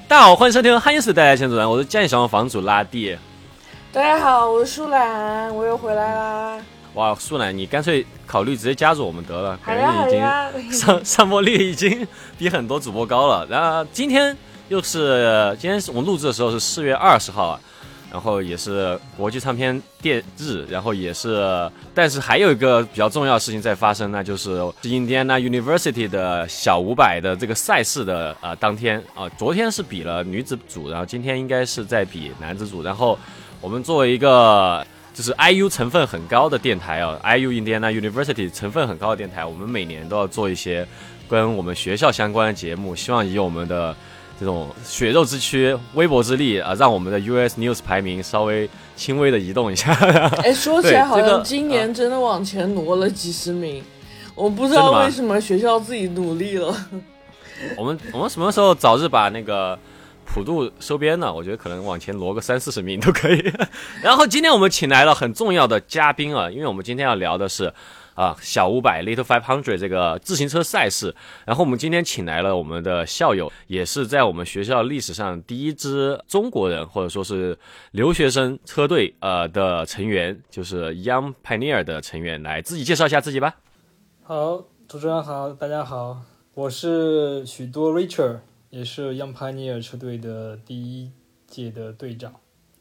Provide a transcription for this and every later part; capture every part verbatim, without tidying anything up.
大家好，欢迎收听汉英斯带来前主人，我是江野小王房主拉蒂。 大家好，我是舒兰，我又回来啦。 哇，舒兰，你干脆考虑直接加入我们得了， 感觉已经上上播率已经比很多主播高了。然后今天又是今天我们录制的时候是四月二十号啊，然后也是国际唱片店日，然后也是，但是还有一个比较重要的事情在发生，那就是印第安纳 University 的小五百的这个赛事的呃当天啊、呃，昨天是比了女子组，然后今天应该是在比男子组，然后我们作为一个就是 I U 成分很高的电台啊 ，I U Indiana University 成分很高的电台，我们每年都要做一些跟我们学校相关的节目，希望以我们的这种血肉之躯、微薄之力啊，让我们的 U S News 排名稍微轻微的移动一下。 哎，说起来好像今年真的往前挪了几十名，这个呃、我不知道为什么学校自己努力了。 我们我们什么时候早日把那个普渡收编呢？我觉得可能往前挪个三四十名都可以。然后今天我们请来了很重要的嘉宾啊，因为我们今天要聊的是啊，小五百 Little Five Hundred 这个自行车赛事，然后我们今天请来了我们的校友，也是在我们学校历史上第一支中国人或者说是留学生车队呃的成员，就是 Young Pioneer 的成员，来自己介绍一下自己吧。 好，主持人好，大家好，我是许多 Richard， 也是 Young Pioneer 车队的第一届的队长。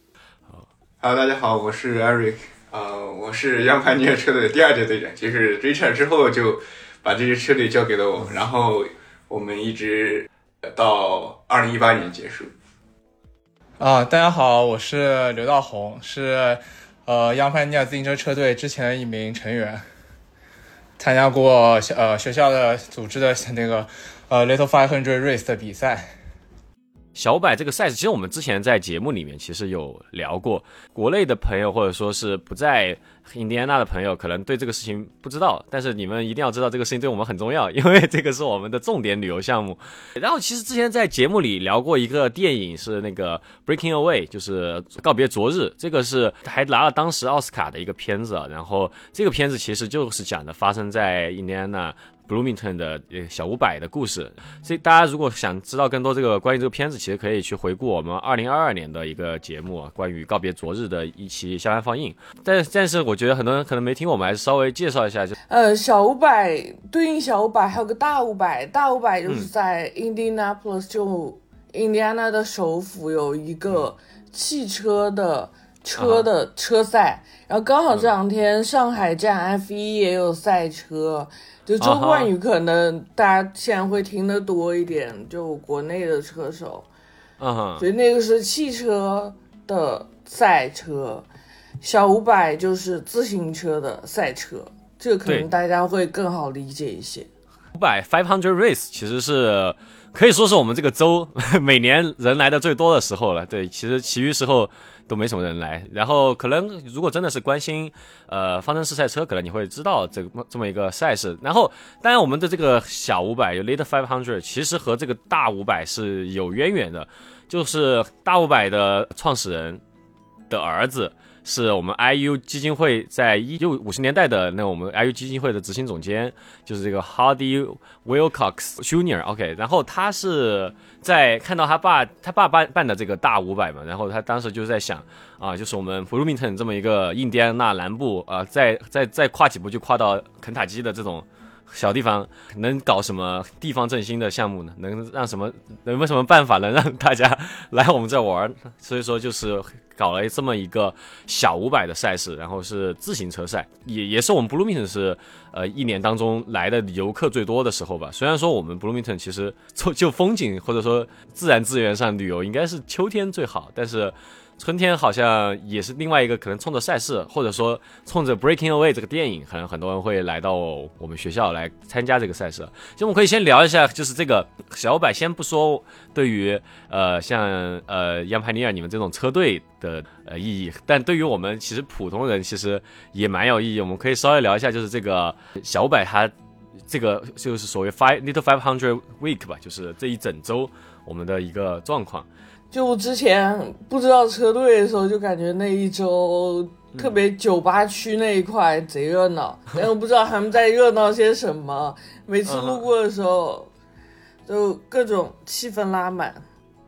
Hello， 大家好，我是 Eric。呃，我是 Young Pioneer 车队的第二届队长，就是 Richard 之后就把这支车队交给了我，然后我们一直到二零一八年结束。 啊，大家好，我是刘道宏，是呃 Young Pioneer 自行车车队之前的一名成员，参加过呃学校的组织的那个呃 Little Five Hundred Race 的比赛。 小五百这个赛事，其实我们之前在节目里面其实有聊过，国内的朋友或者说是不在印第安纳的朋友，可能对这个事情不知道，但是你们一定要知道这个事情对我们很重要，因为这个是我们的重点旅游项目。然后其实之前在节目里聊过一个电影，是那个 Breaking Away， 就是告别昨日，这个是还拿了当时奥斯卡的一个片子，然后这个片子其实就是讲的发生在印第安纳Bloomington 的小五百的故事，所以大家如果想知道更多这个关于这个片子，其实可以去回顾我们二零二二年的一个节目，关于告别昨日的一期下班放映。但但是我觉得很多人可能没听，我们还是稍微介绍一下。就呃，小五百对应小五百还有个大五百，大五百就是在 Indianapolis，、嗯、就印第安纳的首府有一个汽车的车的车赛，啊、然后刚好这两天上海站 F 一 也有赛车。就周冠宇可能大家现在会听得多一点，就国内的车手， 嗯哼， 所以那个是汽车的赛车，小五百就是自行车的赛车，这个可能大家会更好理解一些。 五百 five hundred race 其实是可以说是我们这个州每年人来的最多的时候了，对，其实其余时候都没什么人来。然后可能如果真的是关心呃方程式赛车，可能你会知道这个这么一个赛事。然后当然我们的这个小五百有 Little five hundred 其实和这个大五百是有渊源的，就是大五百的创始人的儿子是我们 I U 基金会在一九五十年代的那我们 I U 基金会的执行总监，就是这个 Hardy Wilcox Junior OK， 然后他是在看到他爸他爸办办的这个大五百嘛，然后他当时就在想啊，就是我们 Bloomington 这么一个印第安纳南部啊，再再再跨几步就跨到肯塔基的这种小地方，能搞什么地方振兴的项目呢？能让什么能有什么办法能让大家来我们这玩？所以说就是搞了这么一个小五百的赛事，然后是自行车赛，也也是我们 Bloomington 是呃一年当中来的游客最多的时候吧。虽然说我们 Bloomington 其实就就风景或者说自然资源上旅游应该是秋天最好，但是春天好像也是另外一个可能冲着赛事，或者说冲着 Breaking Away 这个电影，可能很多人会来到我们学校来参加这个赛事。其实我们可以先聊一下，就是这个小五百，先不说对于呃像呃 Young Pioneer 你们这种车队的呃意义，但对于我们其实普通人其实也蛮有意义。我们可以稍微聊一下，就是这个小五百它这个就是所谓 five Little five hundred week 吧，就是这一整周我们的一个状况。 就我之前不知道车队的时候，就感觉那一周特别酒吧区那一块贼热闹，嗯、但我不知道他们在热闹些什么。每次路过的时候，就各种气氛拉满。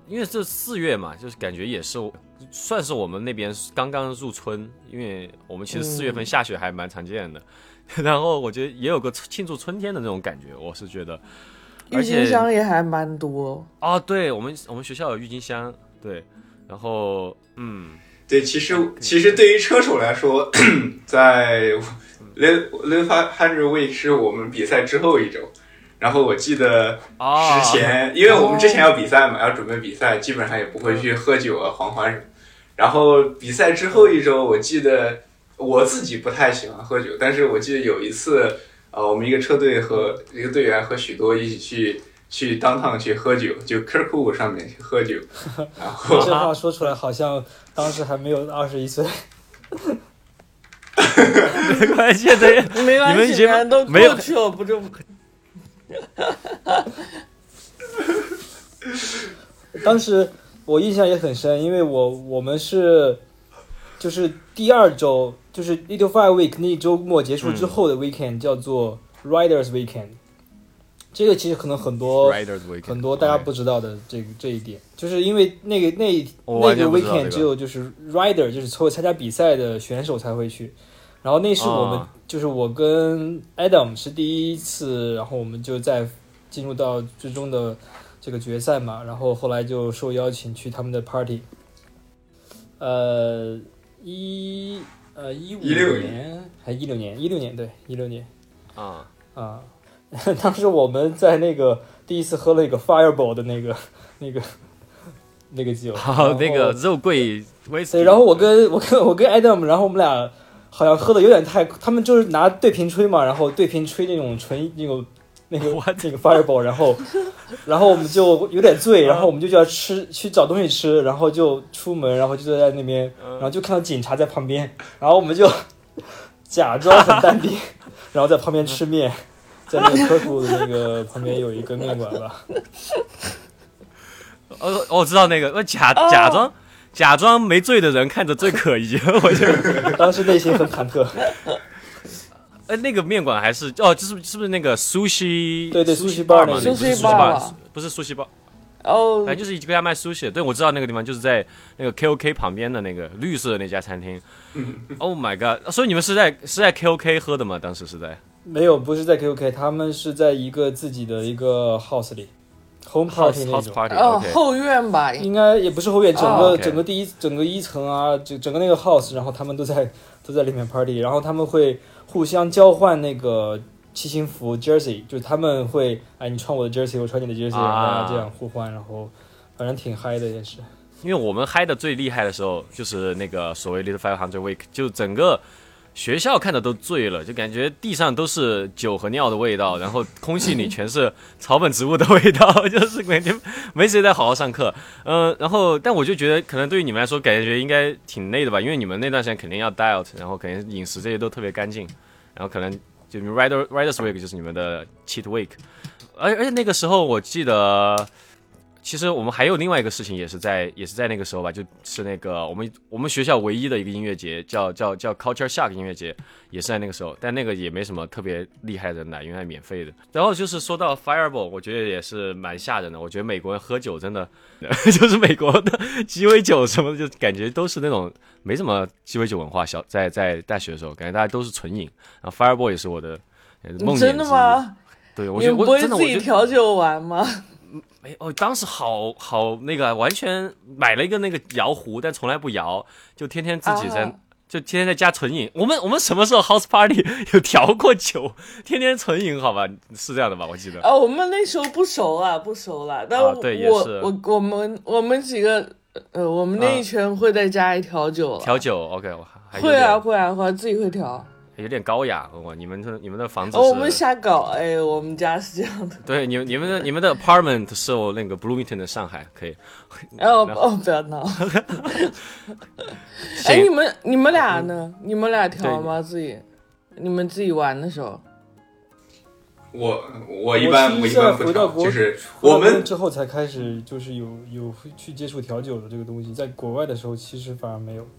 因为这四月嘛，就是感觉也是算是我们那边刚刚入春，因为我们其实四月份下雪还蛮常见的，嗯、然后我觉得也有个庆祝春天的那种感觉，我是觉得。 郁金香也还蛮多哦，对我们我们学校有郁金香，对，然后嗯。 对，其实其实对于车手来说，在 Live Hundred Week 是我们比赛之后一周，然后我记得之前，哦、因为我们之前要比赛嘛，要准备比赛，基本上也不会去喝酒啊、狂欢什么。然后比赛之后一周，我记得我自己不太喜欢喝酒，但是我记得有一次，呃，我们一个车队和一个队员和许多一起去。去当趟去喝酒，就 Kirkwood 上面去喝酒，然后这话说出来好像当时还没有二十一岁。 没关系，这没关系，你们已经都过去了，不就？ 当时我印象也很深，因为我我们是就是第二周，就是 Little Five Week 那周末结束之后的 weekend、嗯、叫做 Riders Weekend。这个其实可能很多很多大家不知道的这个这一点，就是因为那个那那个 weekend 只有就是 rider 就是所有参加比赛的选手才会去，然后那是我们、哦、就是我跟 Adam 是第一次，然后我们就在进入到最终的这个决赛嘛，然后后来就受邀请去他们的 party， 呃一呃一五年还一六年一六年对一六年啊啊。当时我们在那个第一次喝了一个 Fireball 的那个那个那个酒， 好那个肉桂威士忌。 对，然后我跟我跟我跟 Adam， 然后我们俩好像喝的有点太，他们就是拿对瓶吹嘛，然后对瓶吹那种纯那种那个那个 Fireball， 然后然后我们就有点醉，然后我们就就要吃去找东西吃，然后就出门，然后就在那边，然后就看到警察在旁边，然后我们就假装很淡定，然后在旁边吃面。在那个科普的那个旁边有一个面馆吧。 哦，我知道那个，假假装、oh. 假装没醉的人看着最可疑，我觉得当时内心很忐忑。 哎，那个面馆还是哦，就是是不是那个 sushi？ 对对 ，sushi bar 嘛 ，sushi bar 不是 sushi bar。 哦， 反正就是一家卖 sushi 的。对，我知道那个地方就是在那个 K O K 旁边的那个绿色的那家餐厅。Oh my god！ 所以你们是在是在 K O K 喝的吗？当时是在？ 没有，不是在 K O K， 他们是在一个自己的一个 house 里 ，home party 那种。 party， 哦， okay. 后院吧？ 应该也不是后院，整个、 oh, okay. 整个第一整个一层啊，整整个那个 house， 然后他们都在都在里面 party， 然后他们会互相交换那个骑行服 jersey， 就是他们会哎你穿我的 jersey， 我穿你的 jersey， 然后大家这样互换，然后反正挺嗨的也是。 因为我们嗨的最厉害的时候，就是那个所谓 Little Five Hundred Week， 就整个学校看的都醉了，就感觉地上都是酒和尿的味道，然后空气里全是草本植物的味道，就是感觉没谁在好好上课。嗯、呃，然后但我就觉得可能对于你们来说，感觉应该挺累的吧，因为你们那段时间肯定要 diet， 然后肯定饮食这些都特别干净，然后可能就 Rider Riders Week 就是你们的 cheat week， 而而且那个时候我记得。其实我们还有另外一个事情，也是在也是在那个时候吧，就是那个我们我们学校唯一的一个音乐节，叫叫叫 Culture Shock 音乐节，也是在那个时候，但那个也没什么特别厉害的人来，因为它免费的。然后就是说到 Fireball， 我觉得也是蛮吓人的。我觉得美国人喝酒真的，就是美国的鸡尾酒什么的，就感觉都是那种没什么鸡尾酒文化。小在在大学的时候，感觉大家都是纯饮。然后 Fireball 也是我的梦魇之一。 真的吗？ 对，我觉得我你不会自己调酒玩吗？ 没哦，当时好好那个，完全买了一个那个摇壶，但从来不摇，就天天自己在，啊、就天天在家纯饮。我们我们什么时候 house party 有调过酒？天天纯饮，好吧，是这样的吧？我记得。 哦，我们那时候不熟了，不熟了。但我、 啊、对，也是。 我我们我们几个呃，我们那一圈会在家里调酒了。 调酒 ，OK， 我还会啊会啊会，自己会调。 有点高雅，我你们的你们的房子是、 哦，我们瞎搞，哎，我们家是这样的。 对，你你们的你们的 apartment 是我那个 Bloomington 的上海，可以。 哦哦，不要闹。哎，你们你们俩呢？你们俩调吗？自己？你们自己玩的时候？ 我我一般我一般不调，就是我们之后才开始就是有有去接触调酒的这个东西，在国外的时候其实反而没有。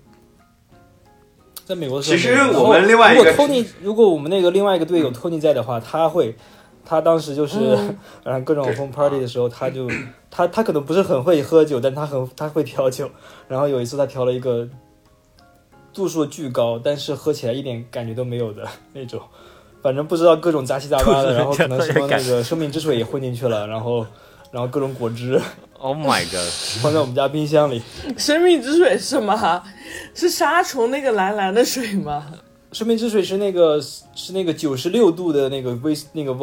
在美国的时候， 其实我们另外一个如果 Tony 如果我们那个另外一个队友 Tony 在的话，他会他当时就是然后各种风 party 的时候，他就他他可能不是很会喝酒，但他很他会调酒。然后有一次他调了一个度数巨高，但是喝起来一点感觉都没有的那种，反正不知道各种杂七杂八的，然后可能什么那个生命之水也混进去了，然后然后各种果汁 ，Oh my god， 放在我们家冰箱里。 生命之水是什么？是杀虫那个蓝蓝的水吗？ 生命之水是那个是那个九十六度的那个威那个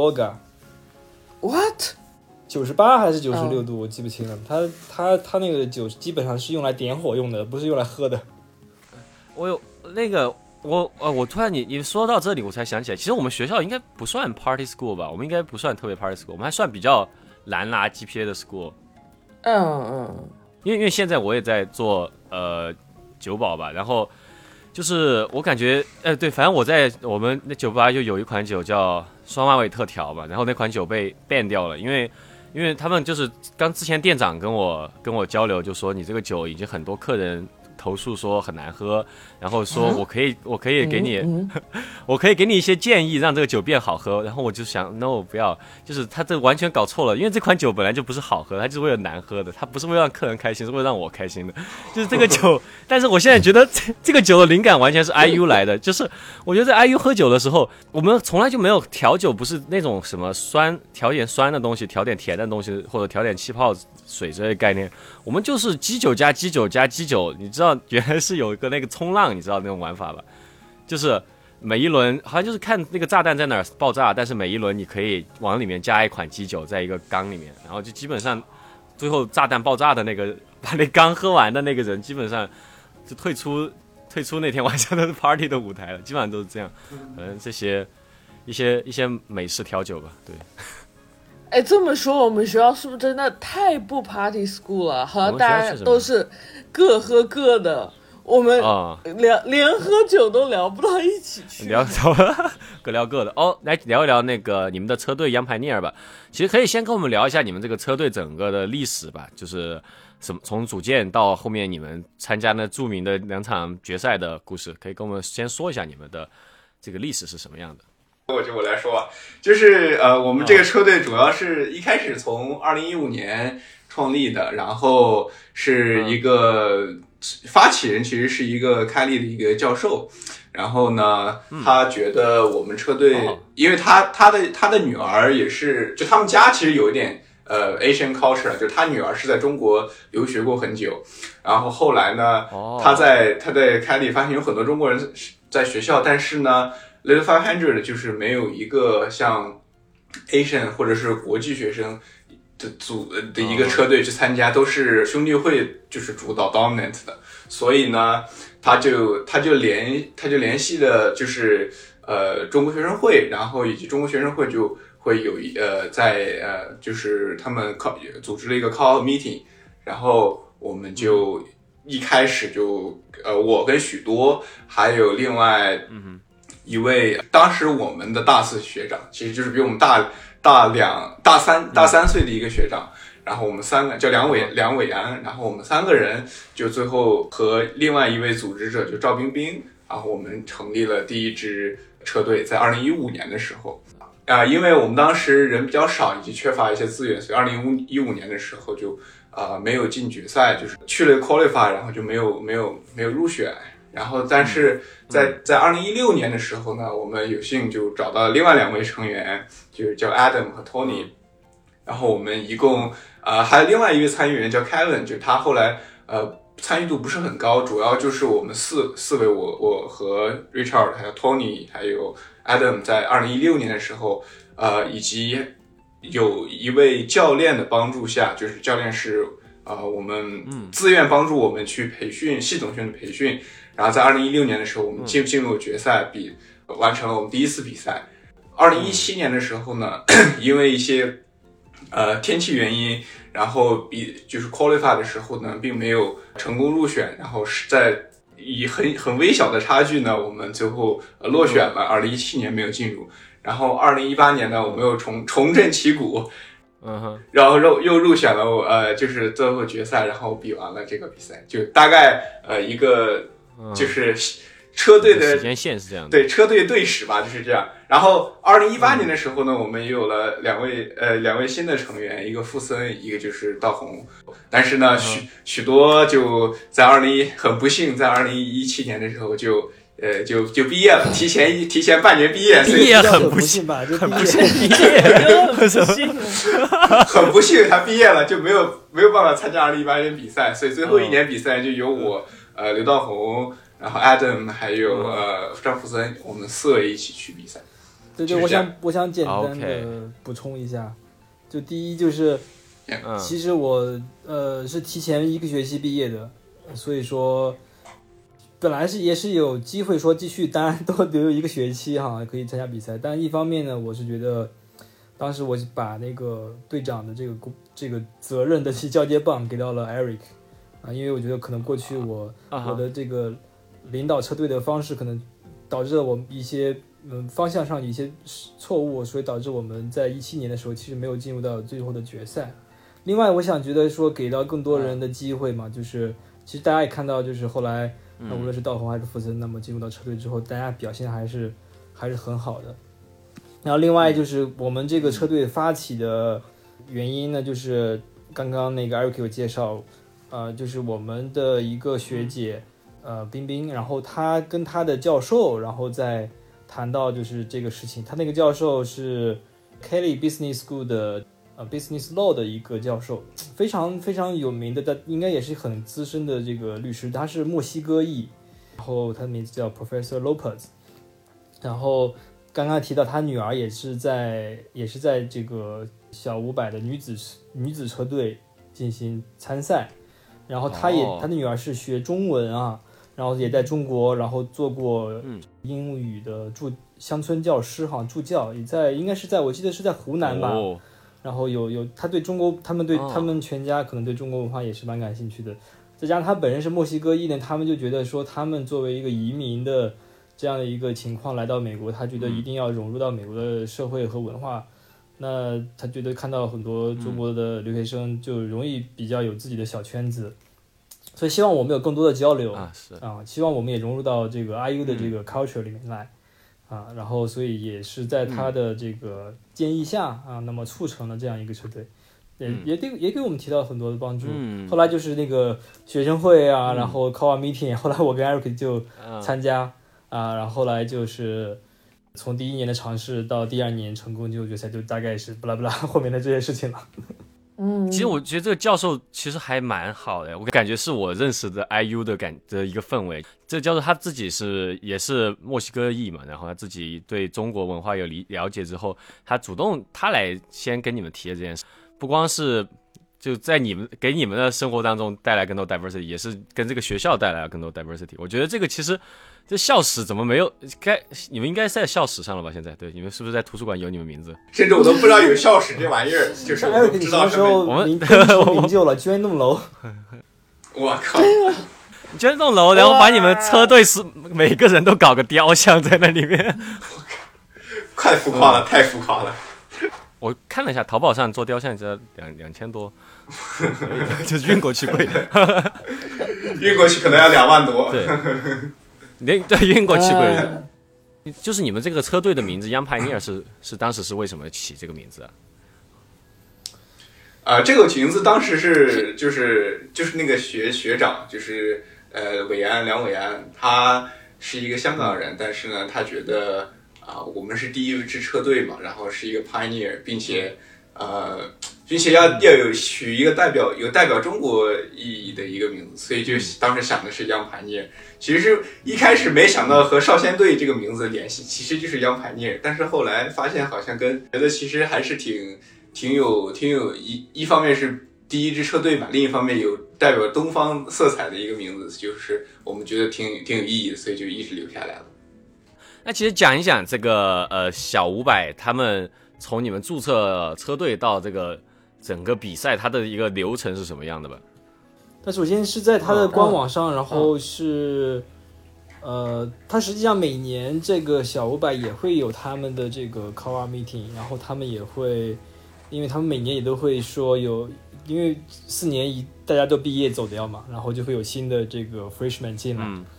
Vodka。What？ 九十八还是九十六度， oh. 我记不清了。它它它那个酒基本上是用来点火用的，不是用来喝的。 我有那个我呃，我突然你你说到这里，我才想起来，其实我们学校应该不算 party school 吧？我们应该不算特别 party school， 我们还算比较蓝拉 G P A 的 school。 嗯嗯。 因为因为现在我也在做呃酒保吧，然后。就是我感觉，呃，对，反正我在我们那酒吧就有一款酒叫双马尾特调吧，然后那款酒被 ban 掉了，因为因为他们就是刚之前店长跟我跟我交流，就说你这个酒已经很多客人投诉说很难喝，然后说我可以、啊、我可以给你、嗯嗯、我可以给你一些建议让这个酒变好喝，然后我就想 no 不要，就是他这完全搞错了，因为这款酒本来就不是好喝，它就是为了难喝的，它不是为了让客人开心，是为了让我开心的，就是这个酒但是我现在觉得这这个酒的灵感完全是 I U 来的，就是我觉得在 I U 喝酒的时候，我们从来就没有调酒不是那种什么酸调点酸的东西，调点甜的东西，或者调点气泡水这类概念，我们就是基酒加基酒加基酒，你知道原来是有一个那个冲浪，你知道那种玩法吧？就是每一轮好像就是看那个炸弹在哪儿爆炸，但是每一轮你可以往里面加一款基酒在一个缸里面，然后就基本上最后炸弹爆炸的那个把那缸喝完的那个人，基本上就退出退出那天晚上的 party 的舞台了，基本上都是这样。可能这些一些一些美式调酒吧，对。 哎，这么说我们学校是不是真的太不 party school 了？好像大家都是各喝各的，我们聊、嗯、连喝酒都聊不到一起去。 聊各聊各的哦，来聊一聊那个你们的车队央排尼尔吧。其实可以先跟我们聊一下你们这个车队整个的历史吧，就是什么从组建到后面你们参加那著名的两场决赛的故事，可以跟我们先说一下你们的这个历史是什么样的。 我就我来说啊，就是呃，我们这个车队主要是一开始从二零一五年创立的，然后是一个发起人其实是一个开立的一个教授，然后呢，他觉得我们车队，嗯、因为他他的他的女儿也是，就他们家其实有一点呃 Asian culture， 就是他女儿是在中国留学过很久，然后后来呢，哦、他在他在开立发现有很多中国人在学校，但是呢。Little five hundred 就是没有一个像 Asian 或者是国际学生的组的一个车队去参加，都是兄弟会就是主导 dominant 的，所以呢，他就他就联他就联系了就是呃中国学生会，然后以及中国学生会就会有一呃在呃就是他们 call 组织了一个 call meeting， 然后我们就一开始就呃我跟许多还有另外嗯。一位当时我们的大四学长，其实就是比我们大大两大三大三岁的一个学长，然后我们三个叫梁伟梁伟安，然后我们三个人就最后和另外一位组织者就赵冰冰，然后我们成立了第一支车队，在二零一五年的时候啊、呃，因为我们当时人比较少，以及缺乏一些资源，所以二零一五年的时候就呃没有进决赛，就是去了 qualify， 然后就没有没有没有入选。然后，但是在在二零一六年的时候呢，我们有幸就找到另外两位成员，就是叫 Adam 和 Tony。然后我们一共呃还有另外一位参与人叫 Kevin， 就他后来呃参与度不是很高，主要就是我们四四位我我和 Richard 还有 Tony 还有 Adam 在二零一六年的时候，呃以及有一位教练的帮助下，就是教练是呃我们自愿帮助我们去培训系统性的培训。然后在二零一六年的时候，我们进进入决赛，比完成了我们第一次比赛。二零一七年的时候呢，因为一些呃天气原因，然后比就是 qualify 的时候呢，并没有成功入选，然后是在以很很微小的差距呢，我们最后、呃、落选了。二零一七年没有进入，然后二零一八年呢，我们又重重振旗鼓。 嗯哼， 然后又又入选了呃，就是最后决赛，然后比完了这个比赛，就大概呃一个。就是车队的时间线是这样的， 对车队队史吧，就是这样。然后二零一八年的时候呢，我们也有了两位呃两位新的成员，一个傅森，一个就是道宏。但是呢，许许多就在二零一很不幸，在二零一七年的时候就呃就就毕业了，提前一提前半年毕业， 毕业很不幸吧，就很不幸毕业， 不幸， 很不幸他毕业了，就没有没有办法参加二零一八年比赛，所以最后一年比赛就由我呃刘道宏。然后 Adam 还有、嗯、呃张福森，我们四位一起去比赛。 对对，我想我想简单的补充一下， okay. 就第一就是，嗯、其实我呃是提前一个学期毕业的，所以说本来是也是有机会说继续单多留一个学期哈，可以参加比赛。但一方面呢，我是觉得当时我把那个队长的这个这个责任的交接棒给到了 Eric 啊，因为我觉得可能过去我、uh huh. 我的这个领导车队的方式可能导致了我们一些嗯方向上有一些错误，所以导致我们在一七年的时候其实没有进入到最后的决赛。另外我想觉得说给到更多人的机会嘛，就是其实大家也看到就是后来那无论是道宏还是福森，那么进入到车队之后大家表现还是还是很好的。然后另外就是我们这个车队发起的原因呢，就是刚刚那个 Eric 有介绍呃就是我们的一个学姐呃，冰冰，然后他跟他的教授，然后再谈到就是这个事情。他那个教授是 Kelly Business School 的呃 Business Law 的一个教授，非常非常有名的，但应该也是很资深的这个律师。他是墨西哥裔，然后他的名字叫 Professor Lopez。然后刚刚提到他女儿也是在也是在这个小五百的女子女子车队进行参赛，然后他也、oh. 他的女儿是学中文啊。然后也在中国，然后做过英语的助乡村教师哈，助教也在，应该是在我记得是在湖南吧。Oh. 然后有有他对中国，他们对、oh. 他们全家可能对中国文化也是蛮感兴趣的。再加上他本人是墨西哥裔呢，他们就觉得说他们作为一个移民的这样的一个情况来到美国，他觉得一定要融入到美国的社会和文化。那他觉得看到很多中国的留学生就容易比较有自己的小圈子。所以希望我们有更多的交流啊，是啊，希望我们也融入到这个 I U 的这个 culture 里面来、嗯、啊，然后所以也是在他的这个建议下、嗯、啊，那么促成了这样一个车队，也、嗯、也给也给我们提到很多的帮助。嗯、后来就是那个学生会啊，嗯、然后 call meeting， 后来我跟 Eric 就参加、嗯、啊，然后后来就是从第一年的尝试到第二年成功进入决赛，就大概是不拉不拉后面的这些事情了。 嗯， 其实我觉得这个教授其实还蛮好的，我感觉是我认识的 I U 的感的一个氛围。这个教授他自己是也是墨西哥裔嘛，然后他自己对中国文化有了解之后，他主动他来先跟你们提的这件事，不光是就在你们给你们的生活当中带来更多 diversity， 也是跟这个学校带来了更多 diversity。我觉得这个其实这校史怎么没有？该你们应该在校史上了吧？现在对，你们是不是在图书馆有你们名字？ 甚至我都不知道有校史这玩意儿，就是我都不知道什么时候我们名就了捐栋楼。 我靠！ 捐栋楼，然后把你们车队是每个人都搞个雕像在那里面。 太浮夸了，太浮夸了。 我看了一下，淘宝上做雕像只要两两千多，就是运过去贵， 运过去可能要两万多。 对，连对运过去贵。呃、就是你们这个车队的名字 Young Pioneer 是是当时是为什么起这个名字啊？ 啊、呃，这个名字当时是就是就是那个学学长，就是呃伟安梁伟安，他是一个香港人，但是呢，他觉得。啊，我们是第一支车队嘛，然后是一个 pioneer， 并且，呃，并且要要有取一个代表有代表中国意义的一个名字，所以就当时想的是 Young Pioneer。其实是一开始没想到和少先队这个名字联系，其实就是 Young Pioneer， 但是后来发现好像跟觉得其实还是挺挺有挺有一一方面是第一支车队嘛，另一方面有代表东方色彩的一个名字，就是我们觉得挺挺有意义的，所以就一直留下来了。 那其实讲一讲这个呃小五百，他们从你们注册车队到这个整个比赛，它的一个流程是什么样的吧？ 它首先是在它的官网上，哦、然后是、哦、呃，它实际上每年这个小五百也会有他们的这个 call meeting， 然后他们也会，因为他们每年也都会说有，因为四年一大家都毕业走掉嘛，然后就会有新的这个 freshman 进来。嗯，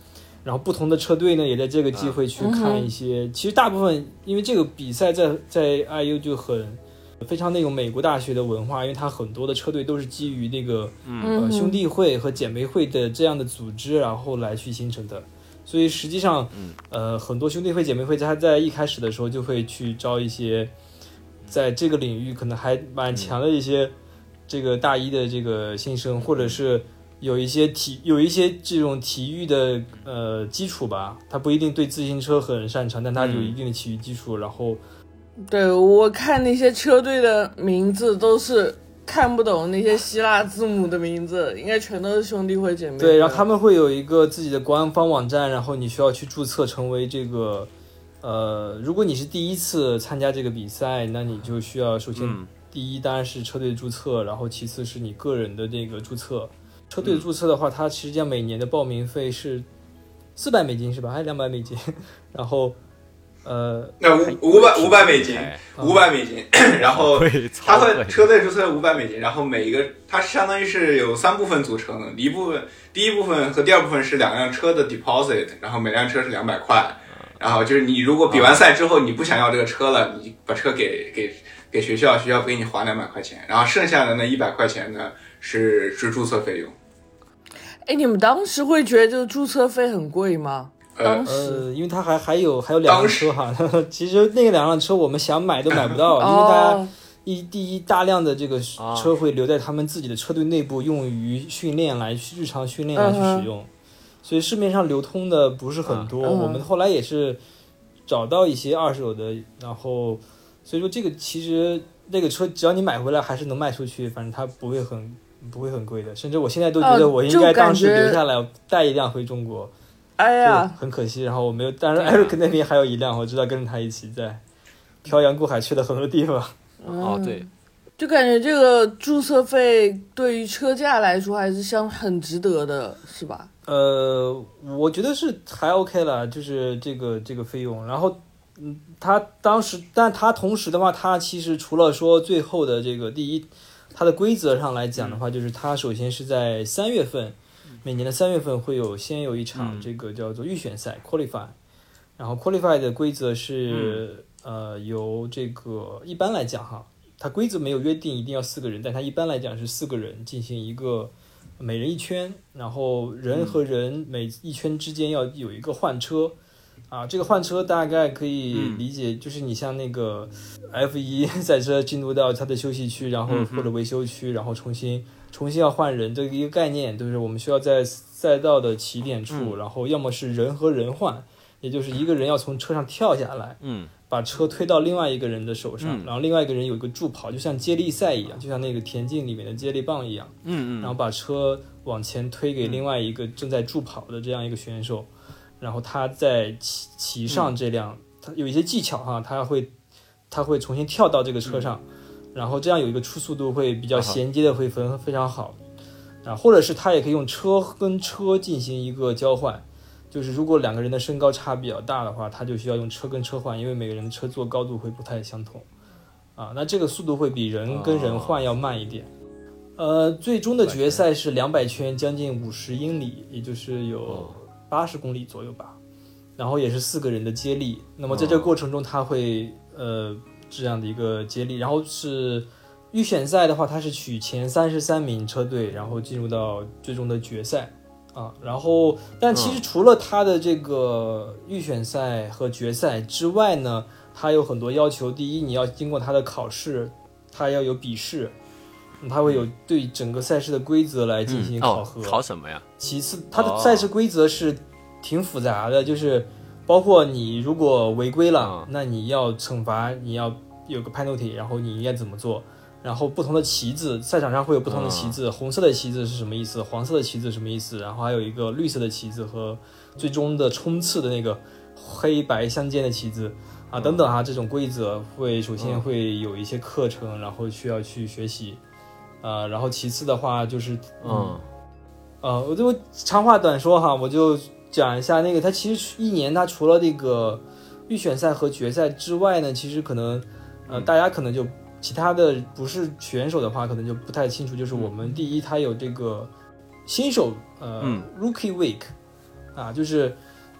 然后不同的车队呢也在这个机会去看一些，嗯、其实大部分因为这个比赛在在 I U 就很非常那种美国大学的文化，因为它很多的车队都是基于那个、嗯、呃兄弟会和姐妹会的这样的组织，然后来去形成的。所以实际上，呃，很多兄弟会、姐妹会，它在一开始的时候就会去招一些，在这个领域可能还蛮强的一些这个大一的这个新生，或者是有一些体有一些这种体育的呃基础吧。他不一定对自行车很擅长，但他有一定的体育基础。然后， 对我看那些车队的名字都是。看不懂那些希腊字母的名字，应该全都是兄弟会姐妹会。 对，然后他们会有一个自己的官方网站，然后你需要去注册成为这个，呃，如果你是第一次参加这个比赛，那你就需要首先第一当然是车队的注册，然后其次是你个人的这个注册。车队的注册的话，它实际上每年的报名费是四百美金是吧？还是两百美金？然后。呃， 那五五百五百美金，五百美金，然后它和车队注册五百美金，然后每一个它相当于是有三部分组成的，一部分第一部分和第二部分是两辆车的 deposit， 然后每辆车是两百块，然后就是你如果比完赛之后你不想要这个车了，你把车给给给学校，学校给你还两百块钱，然后剩下的那一百块钱呢是是注册费用。 哎，你们当时会觉得这个注册费很贵吗？当时、 呃，因为它还还有还有两辆车哈，其实那个两辆车我们想买都买不到，因为它一第一大量的这个车会留在他们自己的车队内部，用于训练来日常训练来去使用，所以市面上流通的不是很多。我们后来也是找到一些二手的，然后所以说这个其实那个车只要你买回来还是能卖出去，反正它不会很不会很贵的，甚至我现在都觉得我应该当时留下来带一辆回中国。 哎呀， 很可惜，然后我没有，但是 Eric 那边还有一辆，我知道跟着他一起在漂洋过海去了很多地方。 嗯、哦，对， 就感觉这个注册费对于车价来说还是相很值得的，是吧？ 呃，我觉得是还 OK 了，就是这个这个费用。然后，嗯，他当时，但他同时的话，他其实除了说最后的这个第一，它的规则上来讲的话，嗯、就是他首先是在三月份。每年的三月份会有先有一场这个叫做预选赛 qualify， 然后 qualify 的规则是、嗯、呃由这个一般来讲哈，它规则没有约定一定要四个人，但它一般来讲是四个人进行一个每人一圈，然后人和人每一圈之间要有一个换车。啊，这个换车大概可以理解，嗯、就是你像那个 F 一 赛车进入到它的休息区，然后或者维修区，然后重新重新要换人，这个一个概念，就是我们需要在赛道的起点处，嗯、然后要么是人和人换，也就是一个人要从车上跳下来，嗯，把车推到另外一个人的手上，嗯、然后另外一个人有一个助跑，就像接力赛一样，就像那个田径里面的接力棒一样，嗯嗯，然后把车往前推给另外一个正在助跑的这样一个选手。然后他在骑骑上这辆，他有一些技巧哈，他会他会重新跳到这个车上，嗯、然后这样有一个初速度会比较衔接的会分非常好，啊，或者是他也可以用车跟车进行一个交换，就是如果两个人的身高差比较大的话，他就需要用车跟车换，因为每个人的车座高度会不太相同，啊，那这个速度会比人跟人换要慢一点。呃，最终的决赛是两百圈，将近五十英里，也就是有八十公里左右吧，然后也是四个人的接力。那么在这个过程中，他会呃这样的一个接力，然后是预选赛的话，它是取前三十三名车队，然后进入到最终的决赛啊。然后，但其实除了他的这个预选赛和决赛之外呢，他有很多要求。第一，你要经过他的考试，他要有笔试。它会有对整个赛事的规则来进行考核。 嗯哦、考什么呀？ 其次，它的赛事规则是挺复杂的，就是包括你如果违规了，哦、那你要惩罚，你要有个 penalty， 然后你应该怎么做？然后不同的旗帜，赛场上会有不同的旗帜，哦、红色的旗帜是什么意思？黄色的旗帜是什么意思？然后还有一个绿色的旗帜和最终的冲刺的那个黑白相间的旗帜啊，等等哈，这种规则会首先会有一些课程，然后需要去学习。呃，然后其次的话就是，嗯，呃，我就长话短说哈，我就讲一下那个，他其实一年他除了这个预选赛和决赛之外呢，其实可能，呃，大家可能就其他的不是选手的话，可能就不太清楚。就是我们第一，他有这个新手呃、嗯、Rookie Week， 啊，就是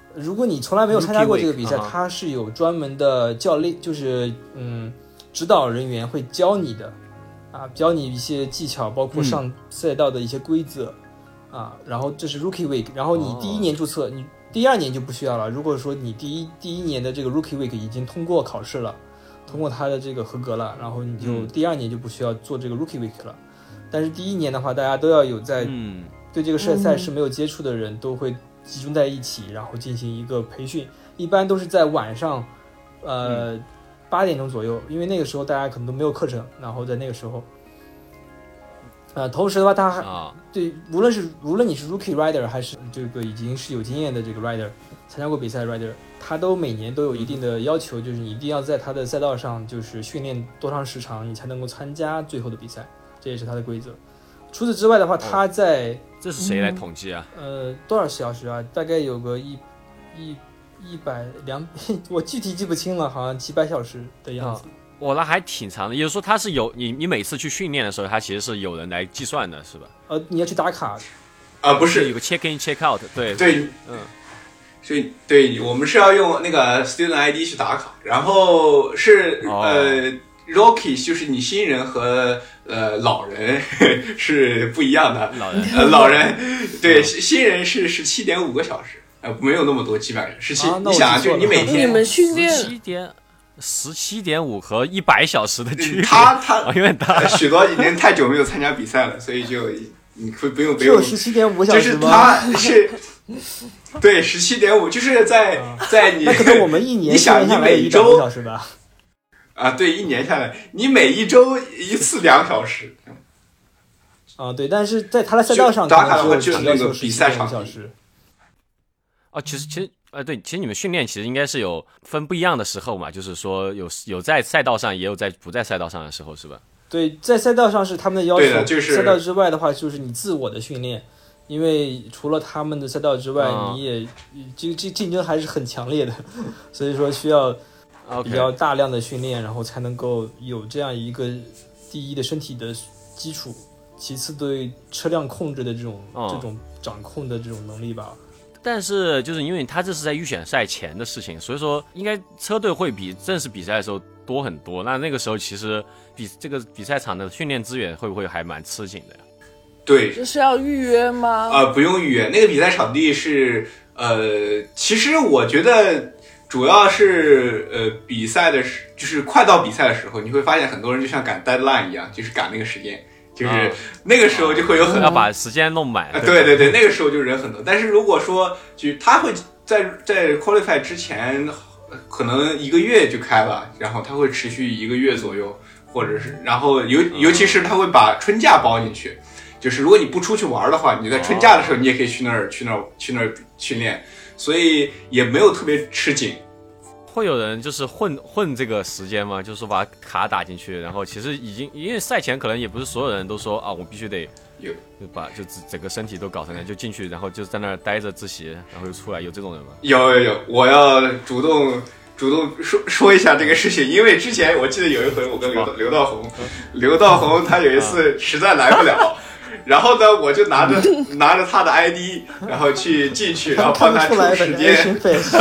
如果你从来没有参加过这个比赛， Rookie Week, 它是有专门的教练，就是嗯，指导人员会教你的，啊，教你一些技巧，包括上赛道的一些规则，嗯、啊，然后这是 Rookie Week， 然后你第一年注册，哦、你第二年就不需要了。如果说你第一第一年的这个 Rookie Week 已经通过考试了，通过它的这个合格了，然后你就第二年就不需要做这个 Rookie Week 了。但是第一年的话，大家都要有在对这个赛赛事没有接触的人都会集中在一起，然后进行一个培训，一般都是在晚上，呃，八点钟左右，因为那个时候大家可能都没有课程，然后在那个时候，呃，同时的话，他还、啊、对，无论是无论你是 Rookie Rider 还是这个已经是有经验的这个 Rider， 参加过比赛的 Rider， 他都每年都有一定的要求，就是你一定要在他的赛道上就是训练多长时长，你才能够参加最后的比赛。这也是它的规则。除此之外的话，它在、 哦、这是谁来统计啊？ 呃，多少小时啊？大概有个一一一百两，我具体记不清了，好像几百小时的样子。 我、哦、那还挺长的。也就是说，它是有你你每次去训练的时候，它其实是有人来计算的，是吧？ 呃，你要去打卡啊、呃，不是有个 check in check out， 对对，嗯。所以，对我们是要用那个 student I D 去打卡，然后是、哦、呃。Rookie 就是你新人和呃老人是不一样的， 老人呃老人对、嗯、新人是十七点五个小时，呃没有那么多几百人，十七、啊、你想啊，就你每天你们训练十七点十七点五和一百小时的区别， 他他有点大， 许多年太久没有参加比赛了，所以就你会不用不用，只有十七点五小时吗？ 就是他是。对，十七点五，就是在、啊、在你， 那可能我们一年你想你每周小时吧。 啊，对，一年下来，你每一周一次两小时。 啊，对，但是在他的赛道上， 打卡的话就是那个比赛场小时。 哦，其实其实呃，对，其实你们训练其实应该是有分不一样的时候嘛，就是说有有在赛道上，也有在不在赛道上的时候，是吧？ 对，在赛道上是他们的要求， 对的，就是赛道之外的话，就是你自我的训练。因为除了他们的赛道之外，哦、你也这这竞争还是很强烈的，所以说需要。比较大量的训练，然后才能够有这样一个第一的身体的基础，其次对车辆控制的这种、哦、这种掌控的这种能力吧。 但是就是因为他这是在预选赛前的事情，所以说应该车队会比正式比赛的时候多很多。那那个时候其实比这个比赛场的训练资源会不会还蛮吃紧的呀？ 对， 这是要预约吗？ 呃，不用预约，那个比赛场地是呃，其实我觉得。主要是呃比赛的时，就是快到比赛的时候，你会发现很多人就像赶 deadline 一样，就是赶那个时间，就是、啊、那个时候就会有很多、 要把时间弄满。 啊、对对对，那个时候就人很多。但是如果说就他会在在 qualify 之前，可能一个月就开了，然后他会持续一个月左右，或者是然后尤尤其是他会把春假包进去，就是如果你不出去玩的话，你在春假的时候你也可以去那儿去那儿去那儿训练。所以也没有特别吃紧。 会有人就是混混这个时间吗？就是说把卡打进去，然后其实已经因为赛前可能也不是所有人都说啊，我必须得有就把就整个身体都搞成那样就进去，然后就在那儿待着自习，然后就出来，有这种人吗？ 有有有，我要主动主动说说一下这个事情，因为之前我记得有一回我跟刘刘道宏，刘道宏他有一次实在来不了。然后呢，我就拿着拿着他的 I D， 然后去进去，然后帮他出时间。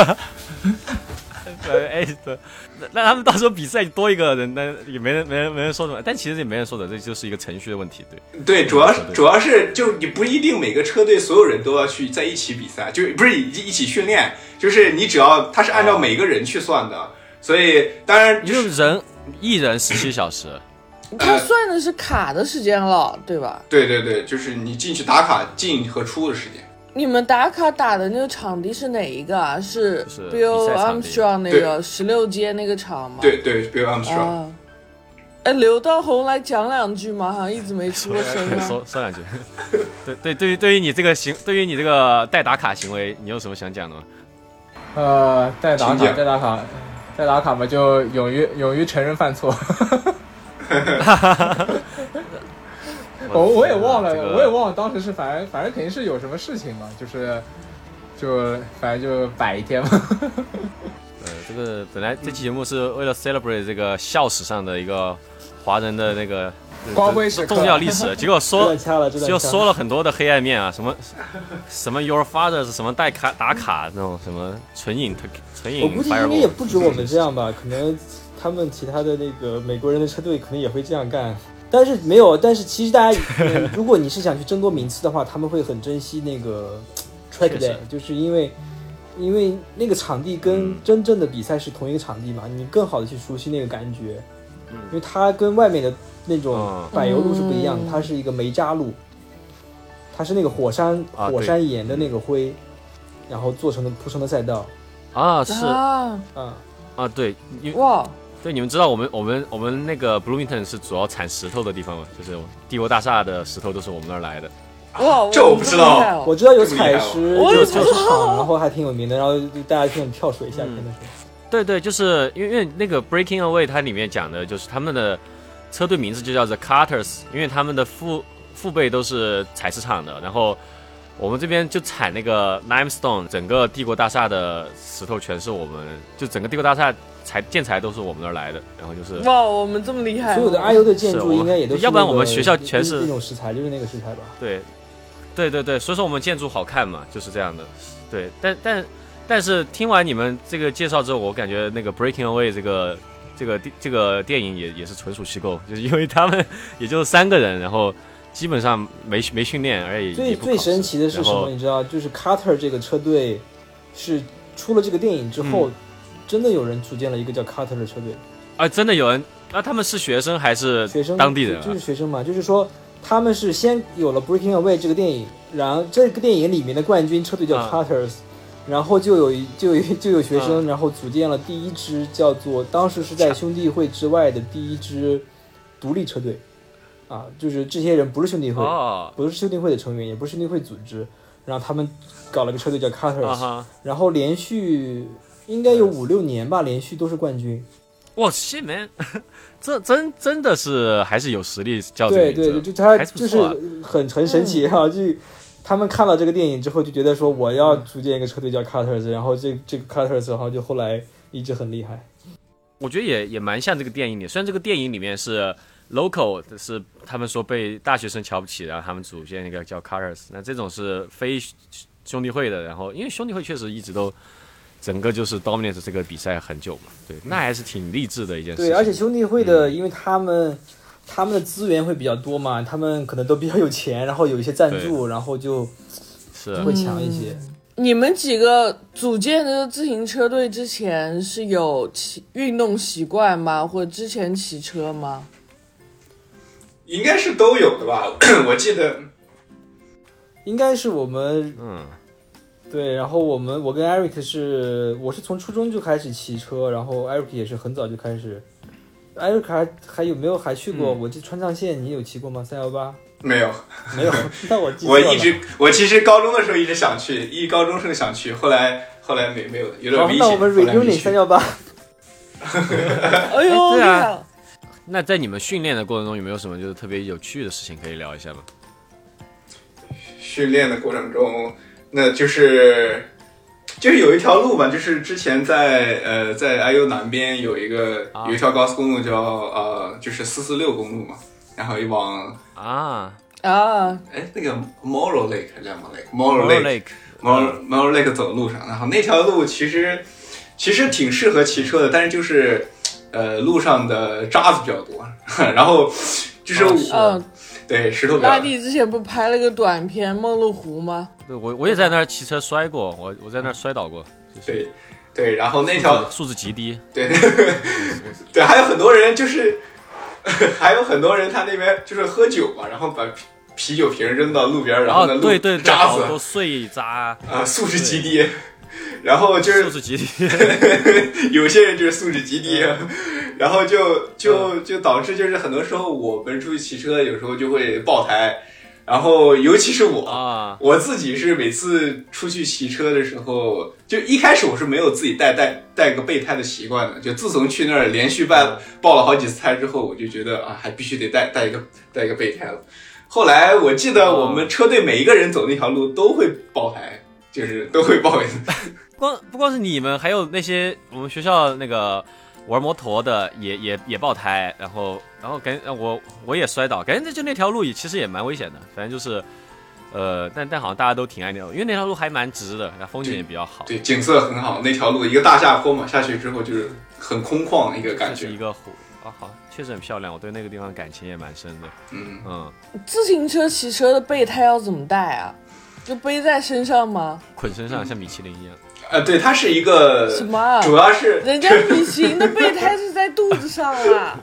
哎，对，那他们到时候比赛多一个人，那也没人没人没人说什么。但其实也没人说的，这就是一个程序的问题，对。 对，主要是主要是就你不一定每个车队所有人都要去在一起比赛，就不是一起训练，就是你只要他是按照每个人去算的，哦、所以当然就人一人十七小时。 他算的是卡的时间了，对吧？ 对对对，就是你进去打卡进和出的时间。 你们打卡打的那个场地是哪一个啊？是 Bill Armstrong 那个十六街那个场吗？ 对对 ，Bill Armstrong。 啊、哎，刘道宏来讲两句嘛，好像一直没出过声啊。 说说两句。对对，对于对于你这个行，对于你这个代打卡行为，你有什么想讲的吗？ 呃，代打卡，代打卡，代打卡嘛，就勇于勇于承认犯错。我我也忘了，这个、我也忘了当时是反正反正肯定是有什么事情嘛，就是就反正就摆一天嘛。 呃， 这个本来这期节目是为了 celebrate 这个校史上的一个华人的那个光辉时刻重要历史，结果说就说了很多的黑暗面啊，什么什么 your father 是什么带卡打卡那种什么纯饮纯饮， 我估计应该也不止我们这样吧，可能他们其他的那个美国人的车队可能也会这样干，但是没有，但是其实大家、呃、如果你是想去争夺名次的话，他们会很珍惜那个 track day， 就是因为因为那个场地跟真正的比赛是同一个场地嘛，你更好的去熟悉那个感觉，因为它跟外面的那种柏油路是不一样的，它是一个煤渣路，它是那个火山火山岩的那个灰，然后做成的铺成的赛道啊，是啊啊啊，对， 哇， 对，你们知道我们我们我们那个 Bloomington 是主要产石头的地方吗？就是帝国大厦的石头都是我们那儿来的。 哇， 这我不知道， 我知道有采石，有采石场，然后还挺有名的，然后大家挺跳水夏天的时候。 嗯、对对，就是因为因为那个 Breaking Away 它里面讲的就是他们的车队名字就叫 The Carters， 因为他们的父父辈都是采石场的，然后我们这边就产那个 limestone， 整个帝国大厦的石头全是我们，就整个帝国大厦材建材都是我们那儿来的，然后就是哇，我们这么厉害， 所有的 I U 的建筑应该也都是、那个， 要不然我们学校全是那种石材，就是那个石材吧？ 对，对对对，所以说我们建筑好看嘛，就是这样的。对，但但但是听完你们这个介绍之后，我感觉那个 Breaking Away 这个这个这个电影也也是纯属虚构，就是因为他们也就三个人，然后基本上没没训练，而且最最神奇的是什么？你知道，就是 Carter 这个车队是出了这个电影之后。嗯，真的有人组建了一个叫 Carter 的车队啊！真的有人？那他们是学生还是学生？ 当地人、啊就？就是学生嘛。就是说，他们是先有了 Breaking Away 这个电影，然后这个电影里面的冠军车队叫 Carters，、啊、然后就有就有就有学生、啊，然后组建了第一支叫做当时是在兄弟会之外的第一支独立车队，啊，就是这些人不是兄弟会， 哦、 不是兄弟会的成员，也不是兄弟会组织，然后他们搞了个车队叫 Carters，、 啊、 然后连续。应该有五六年吧，连续都是冠军。 哇，shit man， 这真真的是还是有实力叫这个名字。 对对对，就他就是很很神奇哈、啊嗯，就他们看到这个电影之后就觉得说我要组建一个车队叫 Carters，、嗯、然后这这个 Carters 然后就后来一直很厉害。 我觉得也也蛮像这个电影里，虽然这个电影里面是 local， 是他们说被大学生瞧不起，然后他们组建一个叫 Carters， 那这种是非兄弟会的，然后因为兄弟会确实一直都。整个就是 dominate 这个比赛很久嘛，对，那还是挺励志的一件事情。 对，而且兄弟会的，嗯、因为他们他们的资源会比较多嘛，他们可能都比较有钱，然后有一些赞助，然后就是会强一些、 嗯。你们几个组建这个自行车队之前是有骑运动习惯吗？或者之前骑车吗？ 应该是都有的吧，我记得。 应该是我们嗯。 对，然后我们我跟 Eric 是，我是从初中就开始骑车，然后 Eric 也是很早就开始。Eric 还还有没有还去过？嗯、我记川藏线，你有骑过吗？三幺八没有， 没有。那我记我一直我其实高中的时候一直想去，一高中生想去，后来后来没没有，有点危险。 那我们 reunion 三幺八。 哎呦， 对啊。那在你们训练的过程中，有没有什么就是特别有趣的事情可以聊一下吗？ 训练的过程中。那就是就是有一条路吧，就是之前在呃在 I U 南边有一个、啊、有一条高速公路叫呃就是四四六公路嘛，然后一往啊啊哎那个 Morro Lake 还是 Morro Lake Morro Lake Morro Morro Lake 走路上，然后那条路其实其实挺适合骑车的，但是就是呃路上的渣子比较多，然后就是我、 啊、 对石头比较。 拉蒂之前不拍了个短片《梦露湖》吗？ 对，我我也在那儿骑车摔过，我我在那儿摔倒过。就是、 对，对，然后那条素质极低。 对，对，还有很多人就是，还有很多人他那边就是喝酒嘛，然后把啤酒瓶扔到路边，然后呢， 哦、对对对， 渣子都碎渣啊，素质极低。然后就是素质极低， 有些人就是素质极低，然后就就就导致就是很多时候我们出去骑车，有时候就会爆胎。然后，尤其是我、 啊， 我自己是每次出去骑车的时候，就一开始我是没有自己带带带个备胎的习惯的。就自从去那儿连续爆爆了好几次胎之后，我就觉得啊，还必须得带带一个带一个备胎了。后来我记得我们车队每一个人走那条路都会爆胎， 就是都会抱怨。 光不光是你们，还有那些我们学校那个玩摩托的也也也爆胎，然后然后感觉我我也摔倒，感觉就那条路其实也蛮危险的，反正就是呃，但但好像大家都挺爱那条路，因为那条路还蛮直的，然后风景也比较好， 对，对景色很好，那条路一个大下坡嘛，下去之后就是很空旷一个感觉， 是一个湖啊，好，确实很漂亮，我对那个地方感情也蛮深的。 嗯嗯， 自行车骑车的备胎要怎么带啊？就背在身上吗？ 捆身上像米其林一样。 呃，对，它是一个什么？ 主要是人家米其林的备胎是在肚子上啊。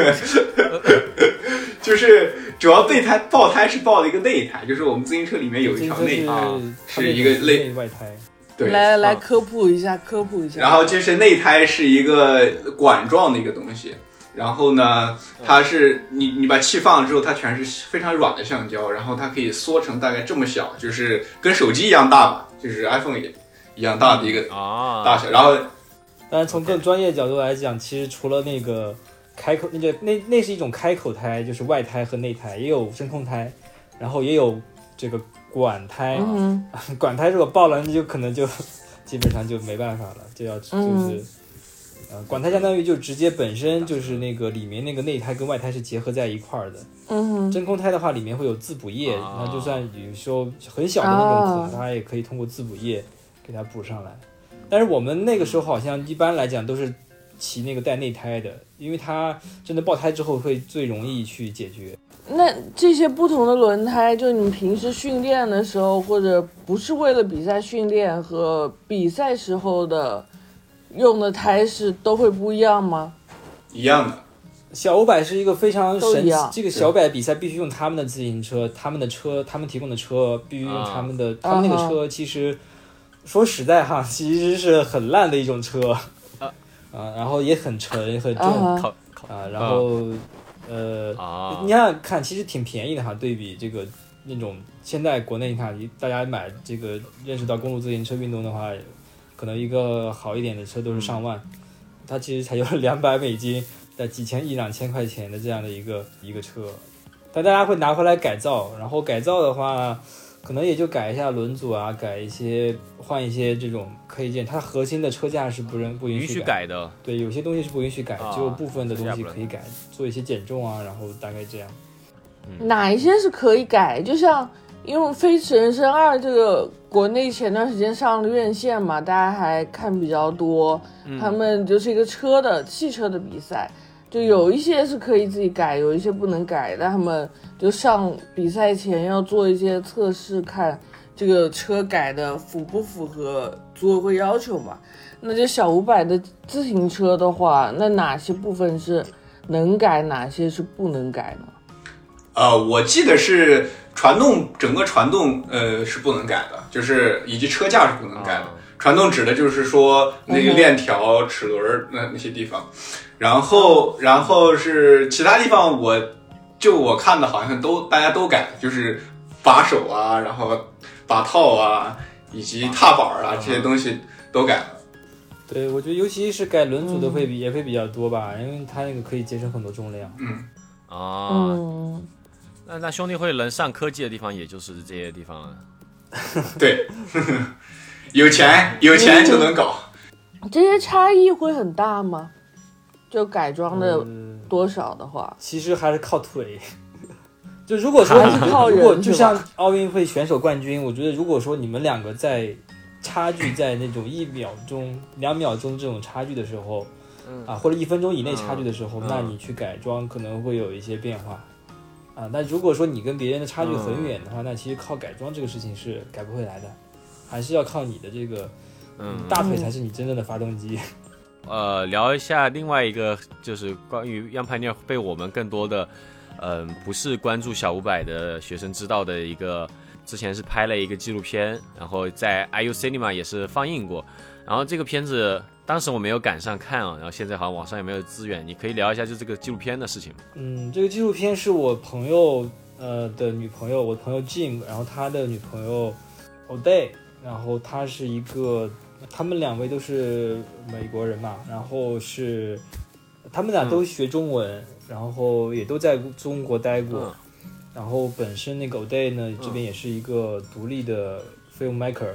就是主要备胎爆胎是爆了一个内胎，就是我们自行车里面有一条内胎， 是一个内外胎。 对， 来来来，科普一下，科普一下。 然后就是内胎是一个管状的一个东西，然后呢，它是你你把气放了之后，它全是非常软的橡胶，然后它可以缩成大概这么小，就是跟手机一样大吧，就是 iPhone 也一样大的一个大小。然后， 当然从更专业角度来讲，其实除了那个开口，那个那那是一种开口胎，就是外胎和内胎，也有真空胎，然后也有这个管胎。 嗯、 管胎如果爆了，那就可能就基本上就没办法了，就要就是。嗯呃，管胎相当于就直接本身就是那个里面那个内胎跟外胎是结合在一块儿的。 嗯， 真空胎的话里面会有自补液，然后、啊、就算有时候很小的那种孔、啊，它也可以通过自补液给它补上来。但是我们那个时候好像一般来讲都是骑那个带内胎的，因为它真的爆胎之后会最容易去解决。 那这些不同的轮胎，就你平时训练的时候，或者不是为了比赛训练和比赛时候的。用的胎是都会不一样吗？ 一样的。 小五百是一个非常神奇，这个小百比赛必须用他们的自行车，他们的车，他们提供的车必须用他们的，啊、他们那个车其实、啊、说实在哈，其实是很烂的一种车，啊，啊然后也很沉很重， 啊， 啊然后、啊、呃、啊，你想想看，其实挺便宜的哈，对比这个那种现在国内你看大家买这个认识到公路自行车运动的话。可能一个好一点的车都是上万，嗯、它其实才有两百美金，在几千一两千块钱的这样的一个一个车，但大家会拿回来改造，然后改造的话，可能也就改一下轮组啊，改一些换一些这种配件，它核心的车架是不允不允许改的。 对，有些东西是不允许改，啊、只有部分的东西可以改，做一些减重啊，然后大概这样。 嗯、哪一些是可以改？就像。因为《飞驰人生二》这个国内前段时间上了院线嘛，大家还看比较多。嗯、他们就是一个车的汽车的比赛，就有一些是可以自己改，有一些不能改。但他们就上比赛前要做一些测试，看这个车改的符不符合组委会要求嘛。那这小五百的自行车的话，那哪些部分是能改，哪些是不能改呢？ 呃，我记得是传动，整个传动呃是不能改的，就是以及车架是不能改的。哦、传动指的就是说那个链条、嗯、齿轮那那些地方，然后然后是其他地方我，就我看的好像都大家都改，就是把手啊，然后把套啊，以及踏板啊、嗯、这些东西都改了。 对，我觉得尤其是改轮组的会比、嗯、也会比较多吧，因为它那个可以节省很多重量。 嗯啊。 嗯那那兄弟会能上科技的地方，也就是这些地方了。 对，有钱有钱就能搞。 这些差异会很大吗？就改装的多少的话， 嗯、其实还是靠腿。就如果说你靠人， 如果就像奥运会选手冠军，我觉得如果说你们两个在差距在那种一秒钟、两秒钟这种差距的时候，嗯、啊，或者一分钟以内差距的时候，嗯、那你去改装可能会有一些变化。啊，那如果说你跟别人的差距很远的话，嗯、那其实靠改装这个事情是改不回来的，还是要靠你的这个，嗯，大腿才是你真正的发动机。 呃，聊一下另外一个就是关于央派尼尔被我们更多的，嗯、呃，不是关注小五百的学生知道的一个，之前是拍了一个纪录片，然后在 I U Cinema 也是放映过，然后这个片子。当时我没有赶上看啊，然后现在好像网上也没有资源，你可以聊一下就这个纪录片的事情吗？ 嗯，这个纪录片是我朋友呃的女朋友，我朋友 Jim， 然后他的女朋友 O'Day， 然后他是一个，他们两位都是美国人嘛，然后是他们俩都学中文，嗯、然后也都在中国待过，嗯、然后本身那个 O'Day 呢、嗯、这边也是一个独立的 filmmaker。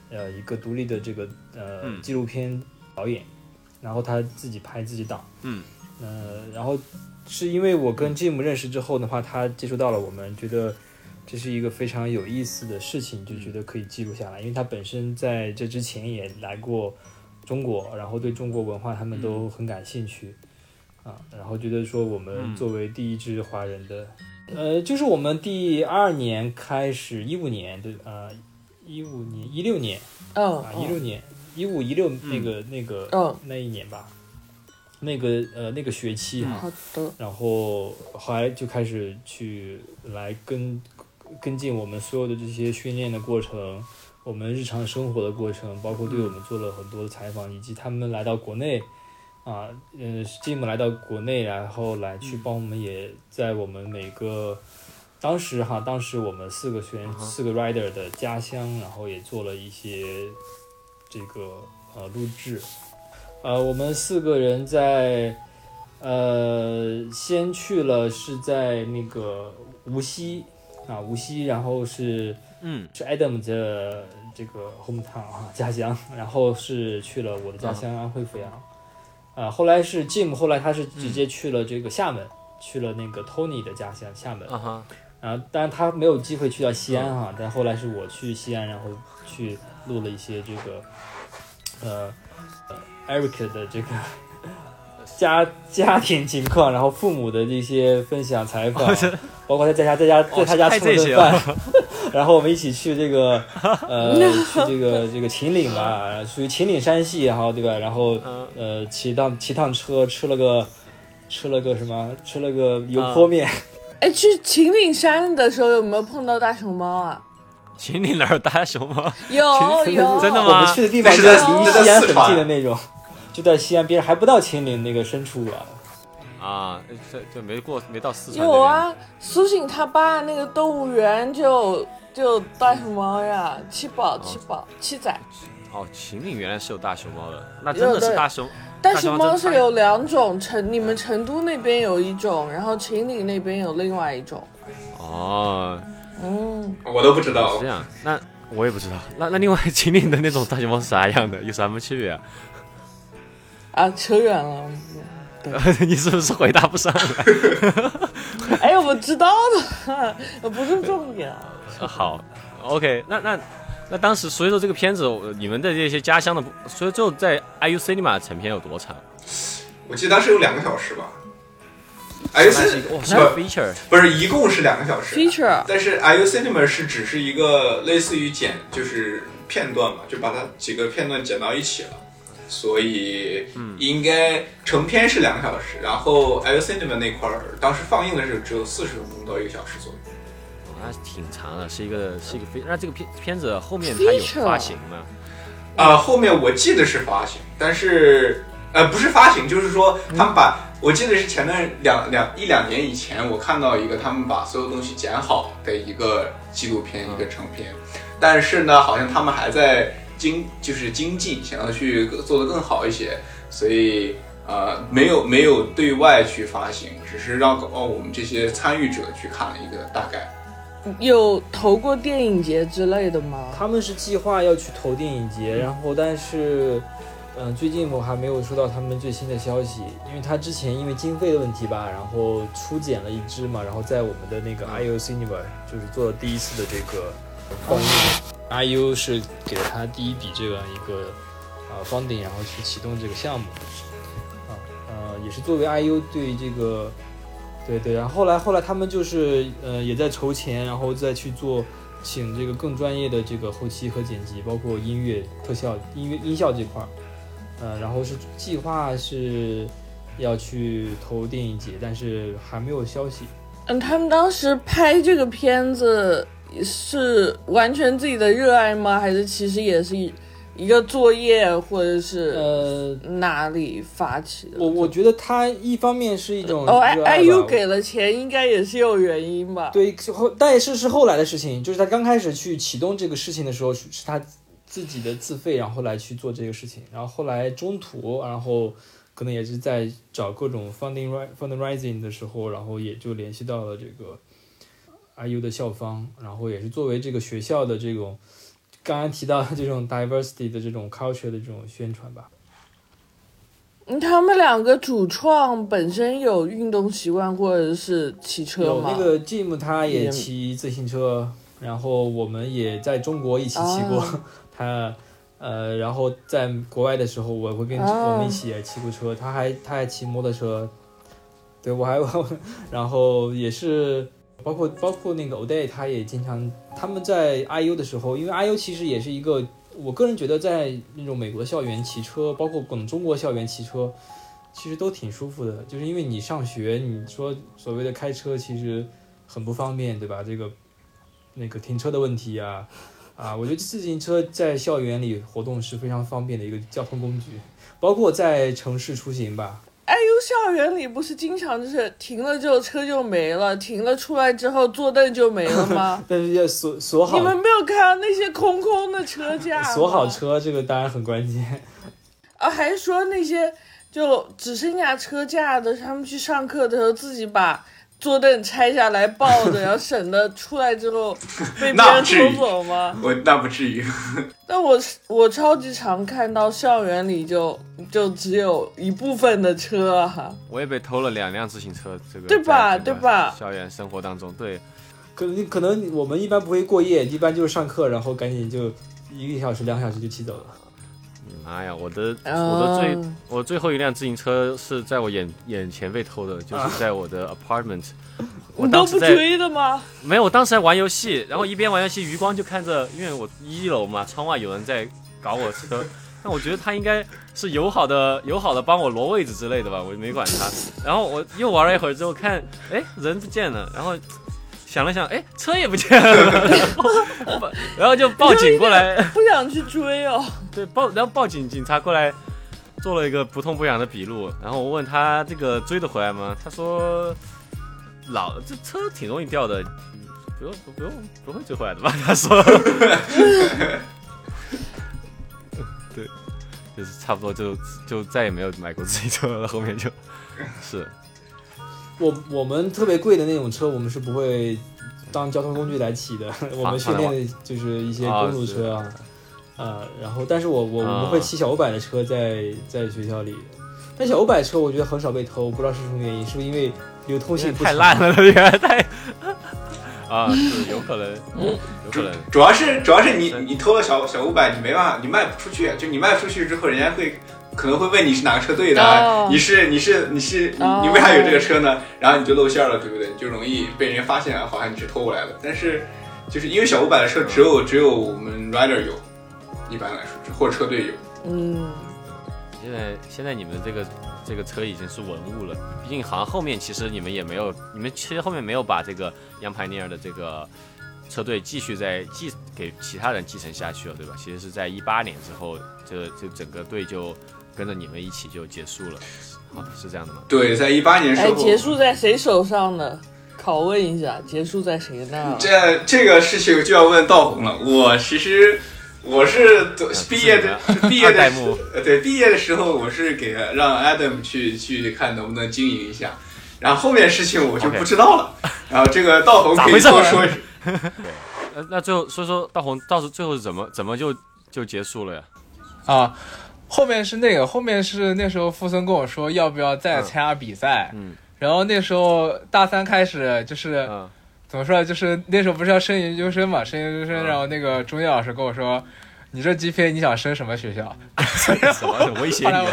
呃一个独立的这个呃、 嗯、 纪录片导演，然后他自己拍自己导， 嗯， 呃，然后是因为我跟 Jim 认识之后的话，他接触到了我们，觉得这是一个非常有意思的事情，就觉得可以记录下来，因为他本身在这之前也来过中国，然后对中国文化他们都很感兴趣。啊，然后觉得说我们作为第一支华人的，嗯、呃，就是我们第二年开始，一五年的，呃，一五年、一六年， 嗯， 啊，一六年、一五、一六那个、 嗯、 那个、 嗯、 那一年吧，那个呃那个学期哈、 嗯，好的， 然后后来就开始去来跟跟进我们所有的这些训练的过程，我们日常生活的过程，包括对我们做了很多的采访，以及他们来到国内。啊，嗯 ，Jim 来到国内，然后来去帮我们，也在我们每个当时哈，当时我们四个学员、四个 rider 的家乡，然后也做了一些这个呃录制。呃，我们四个人在呃先去了是在那个无锡啊，无锡，然后是嗯是 Adam 的这个 hometown 啊家乡，然后是去了我的家乡安徽阜阳。啊，后来是 Jim， 后来他是直接去了这个厦门，嗯、去了那个 Tony 的家乡厦门。 啊哈， 然后当然他没有机会去到西安哈，嗯、但后来是我去西安，然后去录了一些这个，呃，呃 Eric 的这个家家庭情况，然后父母的这些分享采访，包括他在家在家在他家吃了顿饭。然后我们一起去这个，呃，去这个这个秦岭吧，属于秦岭山系，然后对吧？然后呃，骑趟骑趟车，吃了个吃了个什么？吃了个油泼面。 哎，去秦岭山的时候有没有碰到大熊猫啊？ 秦岭哪有大熊猫？ 有有， 真的吗？ 我们去的地方就在离西安很近的那种，就在西安边上，还不到秦岭那个深处啊。 啊，这这没过，没到四川。 有啊，苏醒他爸那个动物园就就大熊猫呀，七宝七宝七仔。 哦，秦岭原来是有大熊猫的，那真的是大熊。 大熊猫是有两种，成你们成都那边有一种，然后秦岭那边有另外一种。 哦， 嗯， 我都不知道。 这样，那我也不知道。那那另外秦岭的那种大熊猫是啥样的？有什么区别啊？ 啊，扯远了。 你是不是回答不上来？ 哎，我知道的，不是重点。 好 ，OK， 那那那当时，所以说这个片子，你们的这些家乡的，所以最后在 I U Cinema 成片有多长？ 我记得当时有两个小时吧。I U Cinema 不是一共是两个小时 ，feature， 但是 I U Cinema 是只是一个类似于剪，就是片段嘛，就把它几个片段剪到一起了。所以应该成片是两个小时，然后 I U Cinema 那块儿当时放映的时候只有四十分钟到一个小时左右。 哦，那挺长的，是一个是一个非那这个片片子后面它有发行吗？ 啊、呃，后面我记得是发行，但是呃不是发行，就是说他们把、嗯、我记得是前段两两一两年以前，我看到一个他们把所有东西剪好的一个纪录片、嗯、一个成片，但是呢，好像他们还在。精就是精进，想要去做得更好一些，所以呃没有没有对外去发行，只是让哦我们这些参与者去看了一个大概。 有投过电影节之类的吗？ 他们是计划要去投电影节，然后但是嗯、呃、最近我还没有收到他们最新的消息，因为他之前因为经费的问题吧，然后初剪了一支嘛，然后在我们的那个 I U Cinema 就是做了第一次的这个放映。I U 是给了他第一笔这样一个呃 funding， 然后去启动这个项目，啊呃也是作为 I U 对这个对对，然后后来后来他们就是呃也在筹钱，然后再去做请这个更专业的这个后期和剪辑，包括音乐特效、音乐音效这块儿，呃然后是计划是要去投电影节，但是还没有消息。 嗯，他们当时拍这个片子。是完全自己的热爱吗？还是其实也是一个作业，或者是呃哪里发起的？ 我我觉得它一方面是一种哦 ，I U 给了钱，应该也是有原因吧？ 对，但是是后来的事情，就是他刚开始去启动这个事情的时候，是他自己的自费，然后来去做这个事情，然后后来中途，然后可能也是在找各种 funding fundraising 的时候，然后也就联系到了这个。I U 的校方，然后也是作为这个学校的这种刚刚提到的这种 diversity 的这种 culture 的这种宣传吧。 嗯，他们两个主创本身有运动习惯或者是骑车吗？ 有那个 Jim 他也骑自行车，然后我们也在中国一起骑过，啊、他呃，然后在国外的时候我会跟、啊、我们一起也骑过车，他还他还骑摩托车，对我还然后也是包括包括那个 O'Day 他也经常他们在 I U 的时候，因为 I U 其实也是一个。我个人觉得在那种美国校园骑车，包括广中国校园骑车，其实都挺舒服的。就是因为你上学，你说所谓的开车其实很不方便，对吧？这个那个停车的问题啊，啊，我觉得自行车在校园里活动是非常方便的一个交通工具，包括在城市出行吧。 I U 校园里不是经常就是停了之后车就没了，停了出来之后坐凳就没了吗？ 但是要锁锁好。 你们没有看到那些空空的车架吗？ 锁好车这个当然很关键。 啊，还说那些就只剩下车架的，他们去上课的时候自己把坐凳拆下来抱着，然后省得出来之后被别人偷走吗？ 我那不至于。 但我我超级常看到校园里就就只有一部分的车啊。 我也被偷了两辆自行车，这个对吧？对吧？ 校园生活当中，对。 可能可能我们一般不会过夜，一般就是上课，然后赶紧就一个小时、两小时就骑走了。 妈呀，我的我的最、uh... 我最后一辆自行车是在我眼眼前被偷的，就是在我的 apartment。 你都不追的吗？ 没有，我当时在玩游戏，然后一边玩游戏，余光就看着，因为我一楼嘛，窗外有人在搞我车，但我觉得他应该是友好的友好的帮我挪位置之类的吧，我就没管他。然后我又玩了一会儿之后看，哎，人不见了，然后想了想，哎，车也不见了，然后就报警过来， 不想去追哦。 对，报然后报警，警察过来做了一个不痛不痒的笔录，然后我问他这个追得回来吗？他说老这车挺容易掉的，不用不用不会追回来的吧？他说，对，就是差不多就就再也没有买过自行车了，后面就是我我们特别贵的那种车，我们是不会当交通工具来骑的，我们训练的就是一些公路车啊。呃，然后，但是我我、啊、我们会骑小五百的车在在学校里，但小五百车我觉得很少被偷，我不知道是什么原因，是不是因为流通性不太烂了，原来太啊，是有可能，有可能， 主要是主要是你你偷了小小五百，你没办法，你卖不出去，就你卖出去之后，人家会可能会问你是哪个车队的，哦、你是你是你是你、哦、你为啥有这个车呢？然后你就露馅了，对不对？你就容易被人发现，好像你是偷过来的。但是就是因为小五百的车只有只有我们 rider 有。一般来说，或者车队有。 嗯， 现在现在你们这个这个车已经是文物了，毕竟好像后面其实你们也没有，你们其实后面没有把这个 Young Pioneer 的这个车队继续再继给其他人继承下去了，对吧？其实是在一八年之后，这这整个队就跟着你们一起就结束了，好，是这样的吗？ 对，在一八年时候， 哎，结束在谁手上呢？拷问一下，结束在谁那？ 这这个事情就要问道红了。我其实。我是毕业的，毕业的，呃，对，毕业的时候我是给让 Adam 去去看能不能经营一下，然后后面事情我就不知道了。Okay. 然后这个道红可以多说一说。 对，那最后说说道红到时最后是怎么怎么就就结束了呀？ 啊，后面是那个，后面是那时候富森跟我说要不要再参加比赛， 嗯， 然后那时候大三开始就是。 嗯怎么说？就是那时候不是要升研究生嘛，升研究生，然后那个中介老师跟我说：“你这 G P A 你想升什么学校？” 什么威胁你？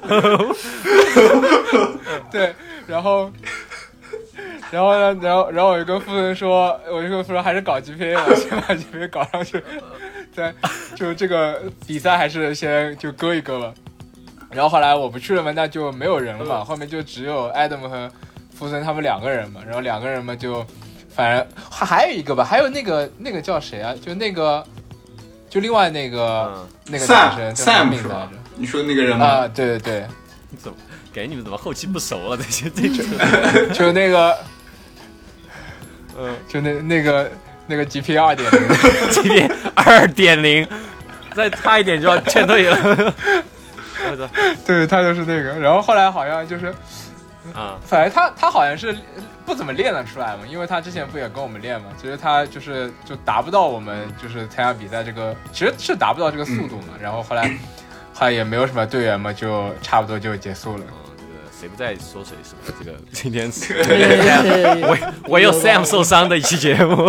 对，然后，然后呢？然后，然后我就跟富人说，我就跟富人说还是搞 G P A 吧，先把 G P A 搞上去，再就这个比赛还是先就搁一搁吧。然后后来我不去了嘛，那就没有人了嘛，后面就只有 Adam 和富森他们两个人嘛，然后两个人嘛就。反正还还有一个吧，还有那个那个叫谁啊？就那个，就另外那个、嗯、那个男生叫什么名字来着？ 你说那个人吗？ 啊，对对对。 怎么感觉你们怎么后期不熟了？这些这种， 就那个，嗯，就那那个那个 G P 二点零 ，G P 二点零，再差一点就要劝退了。 对，他就是那个。然后后来好像就是。 啊， 反正他他好像是不怎么练得出来嘛，因为他之前不也跟我们练嘛，其实他就是就达不到我们就是参加比赛这个，其实是达不到这个速度嘛。嗯、然后后来后来也没有什么队员嘛，就差不多就结束了。 哦，这个谁不在说谁是吧？这个今天我我有 Sam 受伤的一期节目，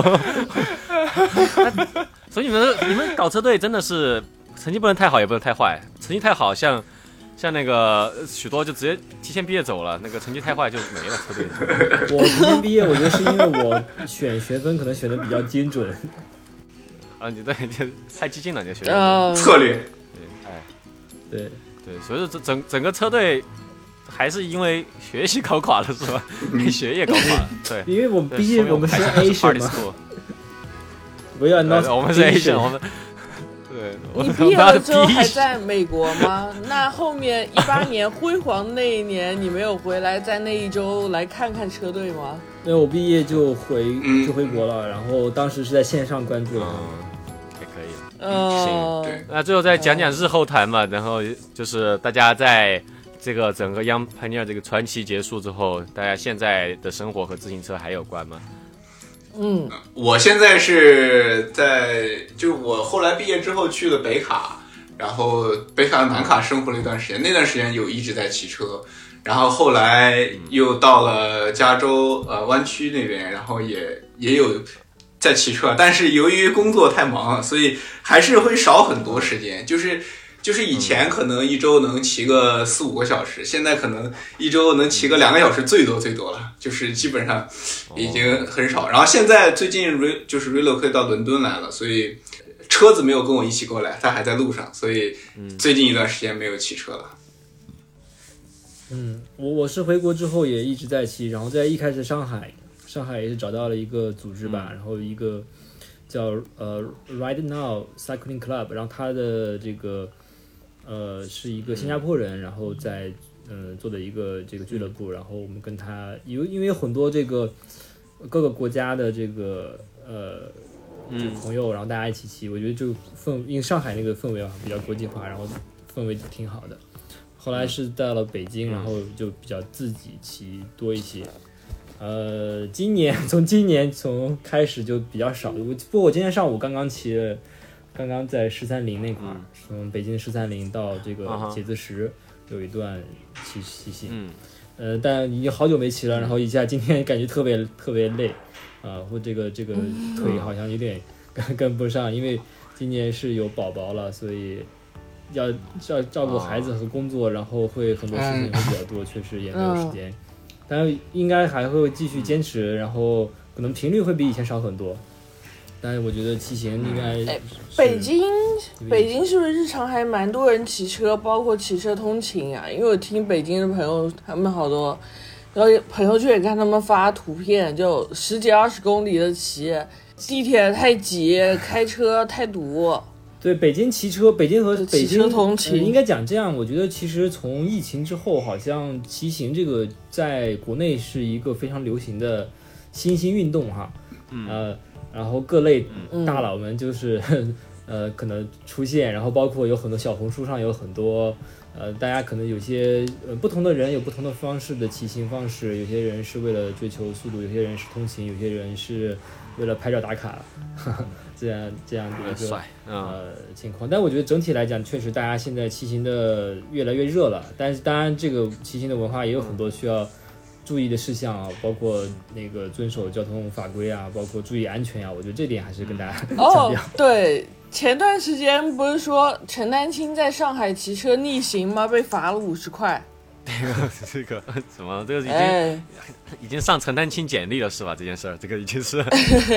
所以你们你们搞车队真的是成绩不能太好，也不能太坏，成绩太好像。像那个许多就直接提前毕业走了，那个成绩太坏就没了车队。 我提前毕业，我觉得是因为我选学分可能选的比较精准。 啊，你对，你太激进了，你的学分策略。 对，哎， 对对，所以说整整个车队还是因为学习搞垮了，是吧？学业搞垮了，对， 因为我们毕竟我们是 Asian 嘛。不要 not， 我们是 Asian， 我们。对， 你毕业了之后还在美国吗？那后面一八年辉煌的那一年，你没有回来，在那一周来看看车队吗？ 因为我毕业就回就回国了，然后当时是在线上关注的， 嗯，也可以。 嗯， 行，那最后再讲讲日后谈嘛，然后就是大家在这个整个 Young Pioneer 这个传奇结束之后，大家现在的生活和自行车还有关吗？ 嗯， 我现在是在，就我后来毕业之后去了北卡，然后北卡南卡生活了一段时间，那段时间有一直在骑车，然后后来又到了加州呃湾区那边，然后也也有在骑车，但是由于工作太忙，所以还是会少很多时间，就是就是以前可能一周能骑个四五个小时，现在可能一周能骑个两个小时，最多最多了，就是基本上已经很少。然后现在最近 re 就是 relocate 到伦敦来了，所以车子没有跟我一起过来，他还在路上，所以最近一段时间没有骑车了。 嗯，我我是回国之后也一直在骑，然后在一开始上海，上海也是找到了一个组织吧，嗯、然后一个叫呃 Ride Now Cycling Club， 然后他的这个。呃，是一个新加坡人，然后在嗯、呃、做的一个这个俱乐部，然后我们跟他有因为有很多这个各个国家的这个呃这个朋友，然后大家一起骑，我觉得就氛因为上海那个氛围啊比较国际化，然后氛围挺好的。后来是到了北京，然后就比较自己骑多一些。呃，今年从今年从开始就比较少，我不过我今天上午刚刚骑了。刚刚在十三陵那块儿，从北京十三陵到这个茄子石有一段骑骑行，嗯，呃，但已经好久没骑了，然后一下今天感觉特别特别累，啊、呃，或这个这个腿好像有点跟跟不上，因为今年是有宝宝了，所以要照照顾孩子和工作，然后会很多事情会比较多，确实也没有时间，但是应该还会继续坚持，然后可能频率会比以前少很多。但是我觉得骑行应该、哎， 北京北京是不是日常还蛮多人骑车，包括骑车通勤啊？因为我听北京的朋友他们好多，然后朋友圈也看他们发图片，就十几二十公里的骑，地铁太挤，开车太堵。 对，北京骑车，北京和北京通勤、 呃、应该讲这样。我觉得其实从疫情之后，好像骑行这个在国内是一个非常流行的新兴运动哈，嗯、呃。然后各类大佬们就是、嗯、呃可能出现，然后包括有很多小红书上有很多呃大家可能有些呃不同的人有不同的方式的骑行方式，有些人是为了追求速度，有些人是通勤，有些人是为了拍照打卡，呵呵这样这样的一个、嗯、呃情况。但我觉得整体来讲，确实大家现在骑行的越来越热了，但是当然这个骑行的文化也有很多需要注意的事项啊，包括那个遵守交通法规啊，包括注意安全啊，我觉得这点还是跟大家强调。 哦，对，前段时间不是说陈丹青在上海骑车逆行吗？被罚了五十块。 这个这个什么？这个已经、哎、已经上陈丹青简历了是吧？这件事儿，这个已经是。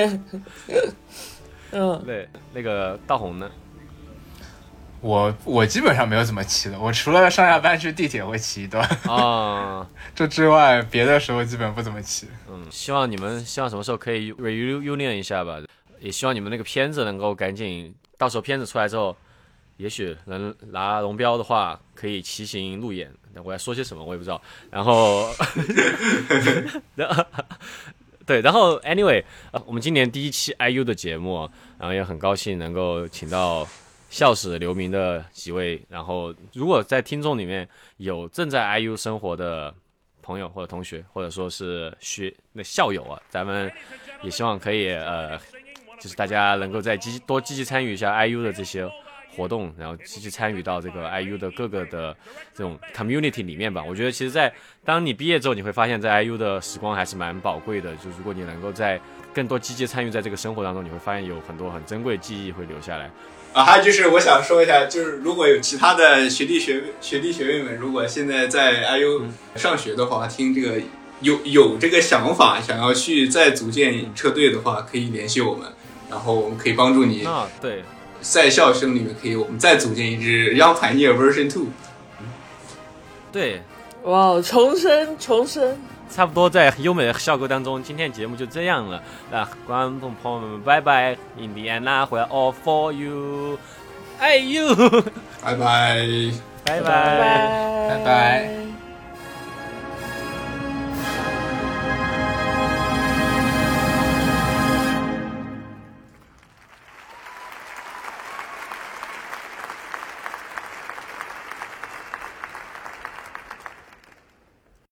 嗯， 对，那个大红呢？ 我我基本上没有怎么骑的，我除了上下班去地铁会骑一段啊， 这之外别的时候基本不怎么骑。 嗯，希望你们希望什么时候可以 reunion 一下吧，也希望你们那个片子能够赶紧，到时候片子出来之后，也许能拿龙标的话，可以骑行路演。我要说些什么我也不知道。然后，对，然后 anyway， 呃，我们今年第一期 I U 的节目，然后也很高兴能够请到校史留名的几位，然后如果在听众里面有正在 I U 生活的朋友或者同学，或者说是学那校友啊，咱们也希望可以呃，就是大家能够再积极多积极参与一下 I U 的这些活动，然后积极参与到这个 I U 的各个的这种 community 里面吧。我觉得其实在当你毕业之后，你会发现在 I U 的时光还是蛮宝贵的，就如果你能够在更多积极参与在这个生活当中，你会发现有很多很珍贵的记忆会留下来。 啊，还有就是我想说一下，就是如果有其他的学弟学学弟学妹们，如果现在在 I U 上学的话，听这个有有这个想法，想要去再组建车队的话，可以联系我们，然后我们可以帮助你。 啊，对， 在校生里面可以我们再组建一支 Young Pioneer Version Two。 对， 哇，重生重生。 差不多在优美的校歌当中，今天节目就这样了。那观众朋友们，拜拜 ！Indiana we're all for you， 爱 you， 拜拜， 拜拜， 拜拜拜。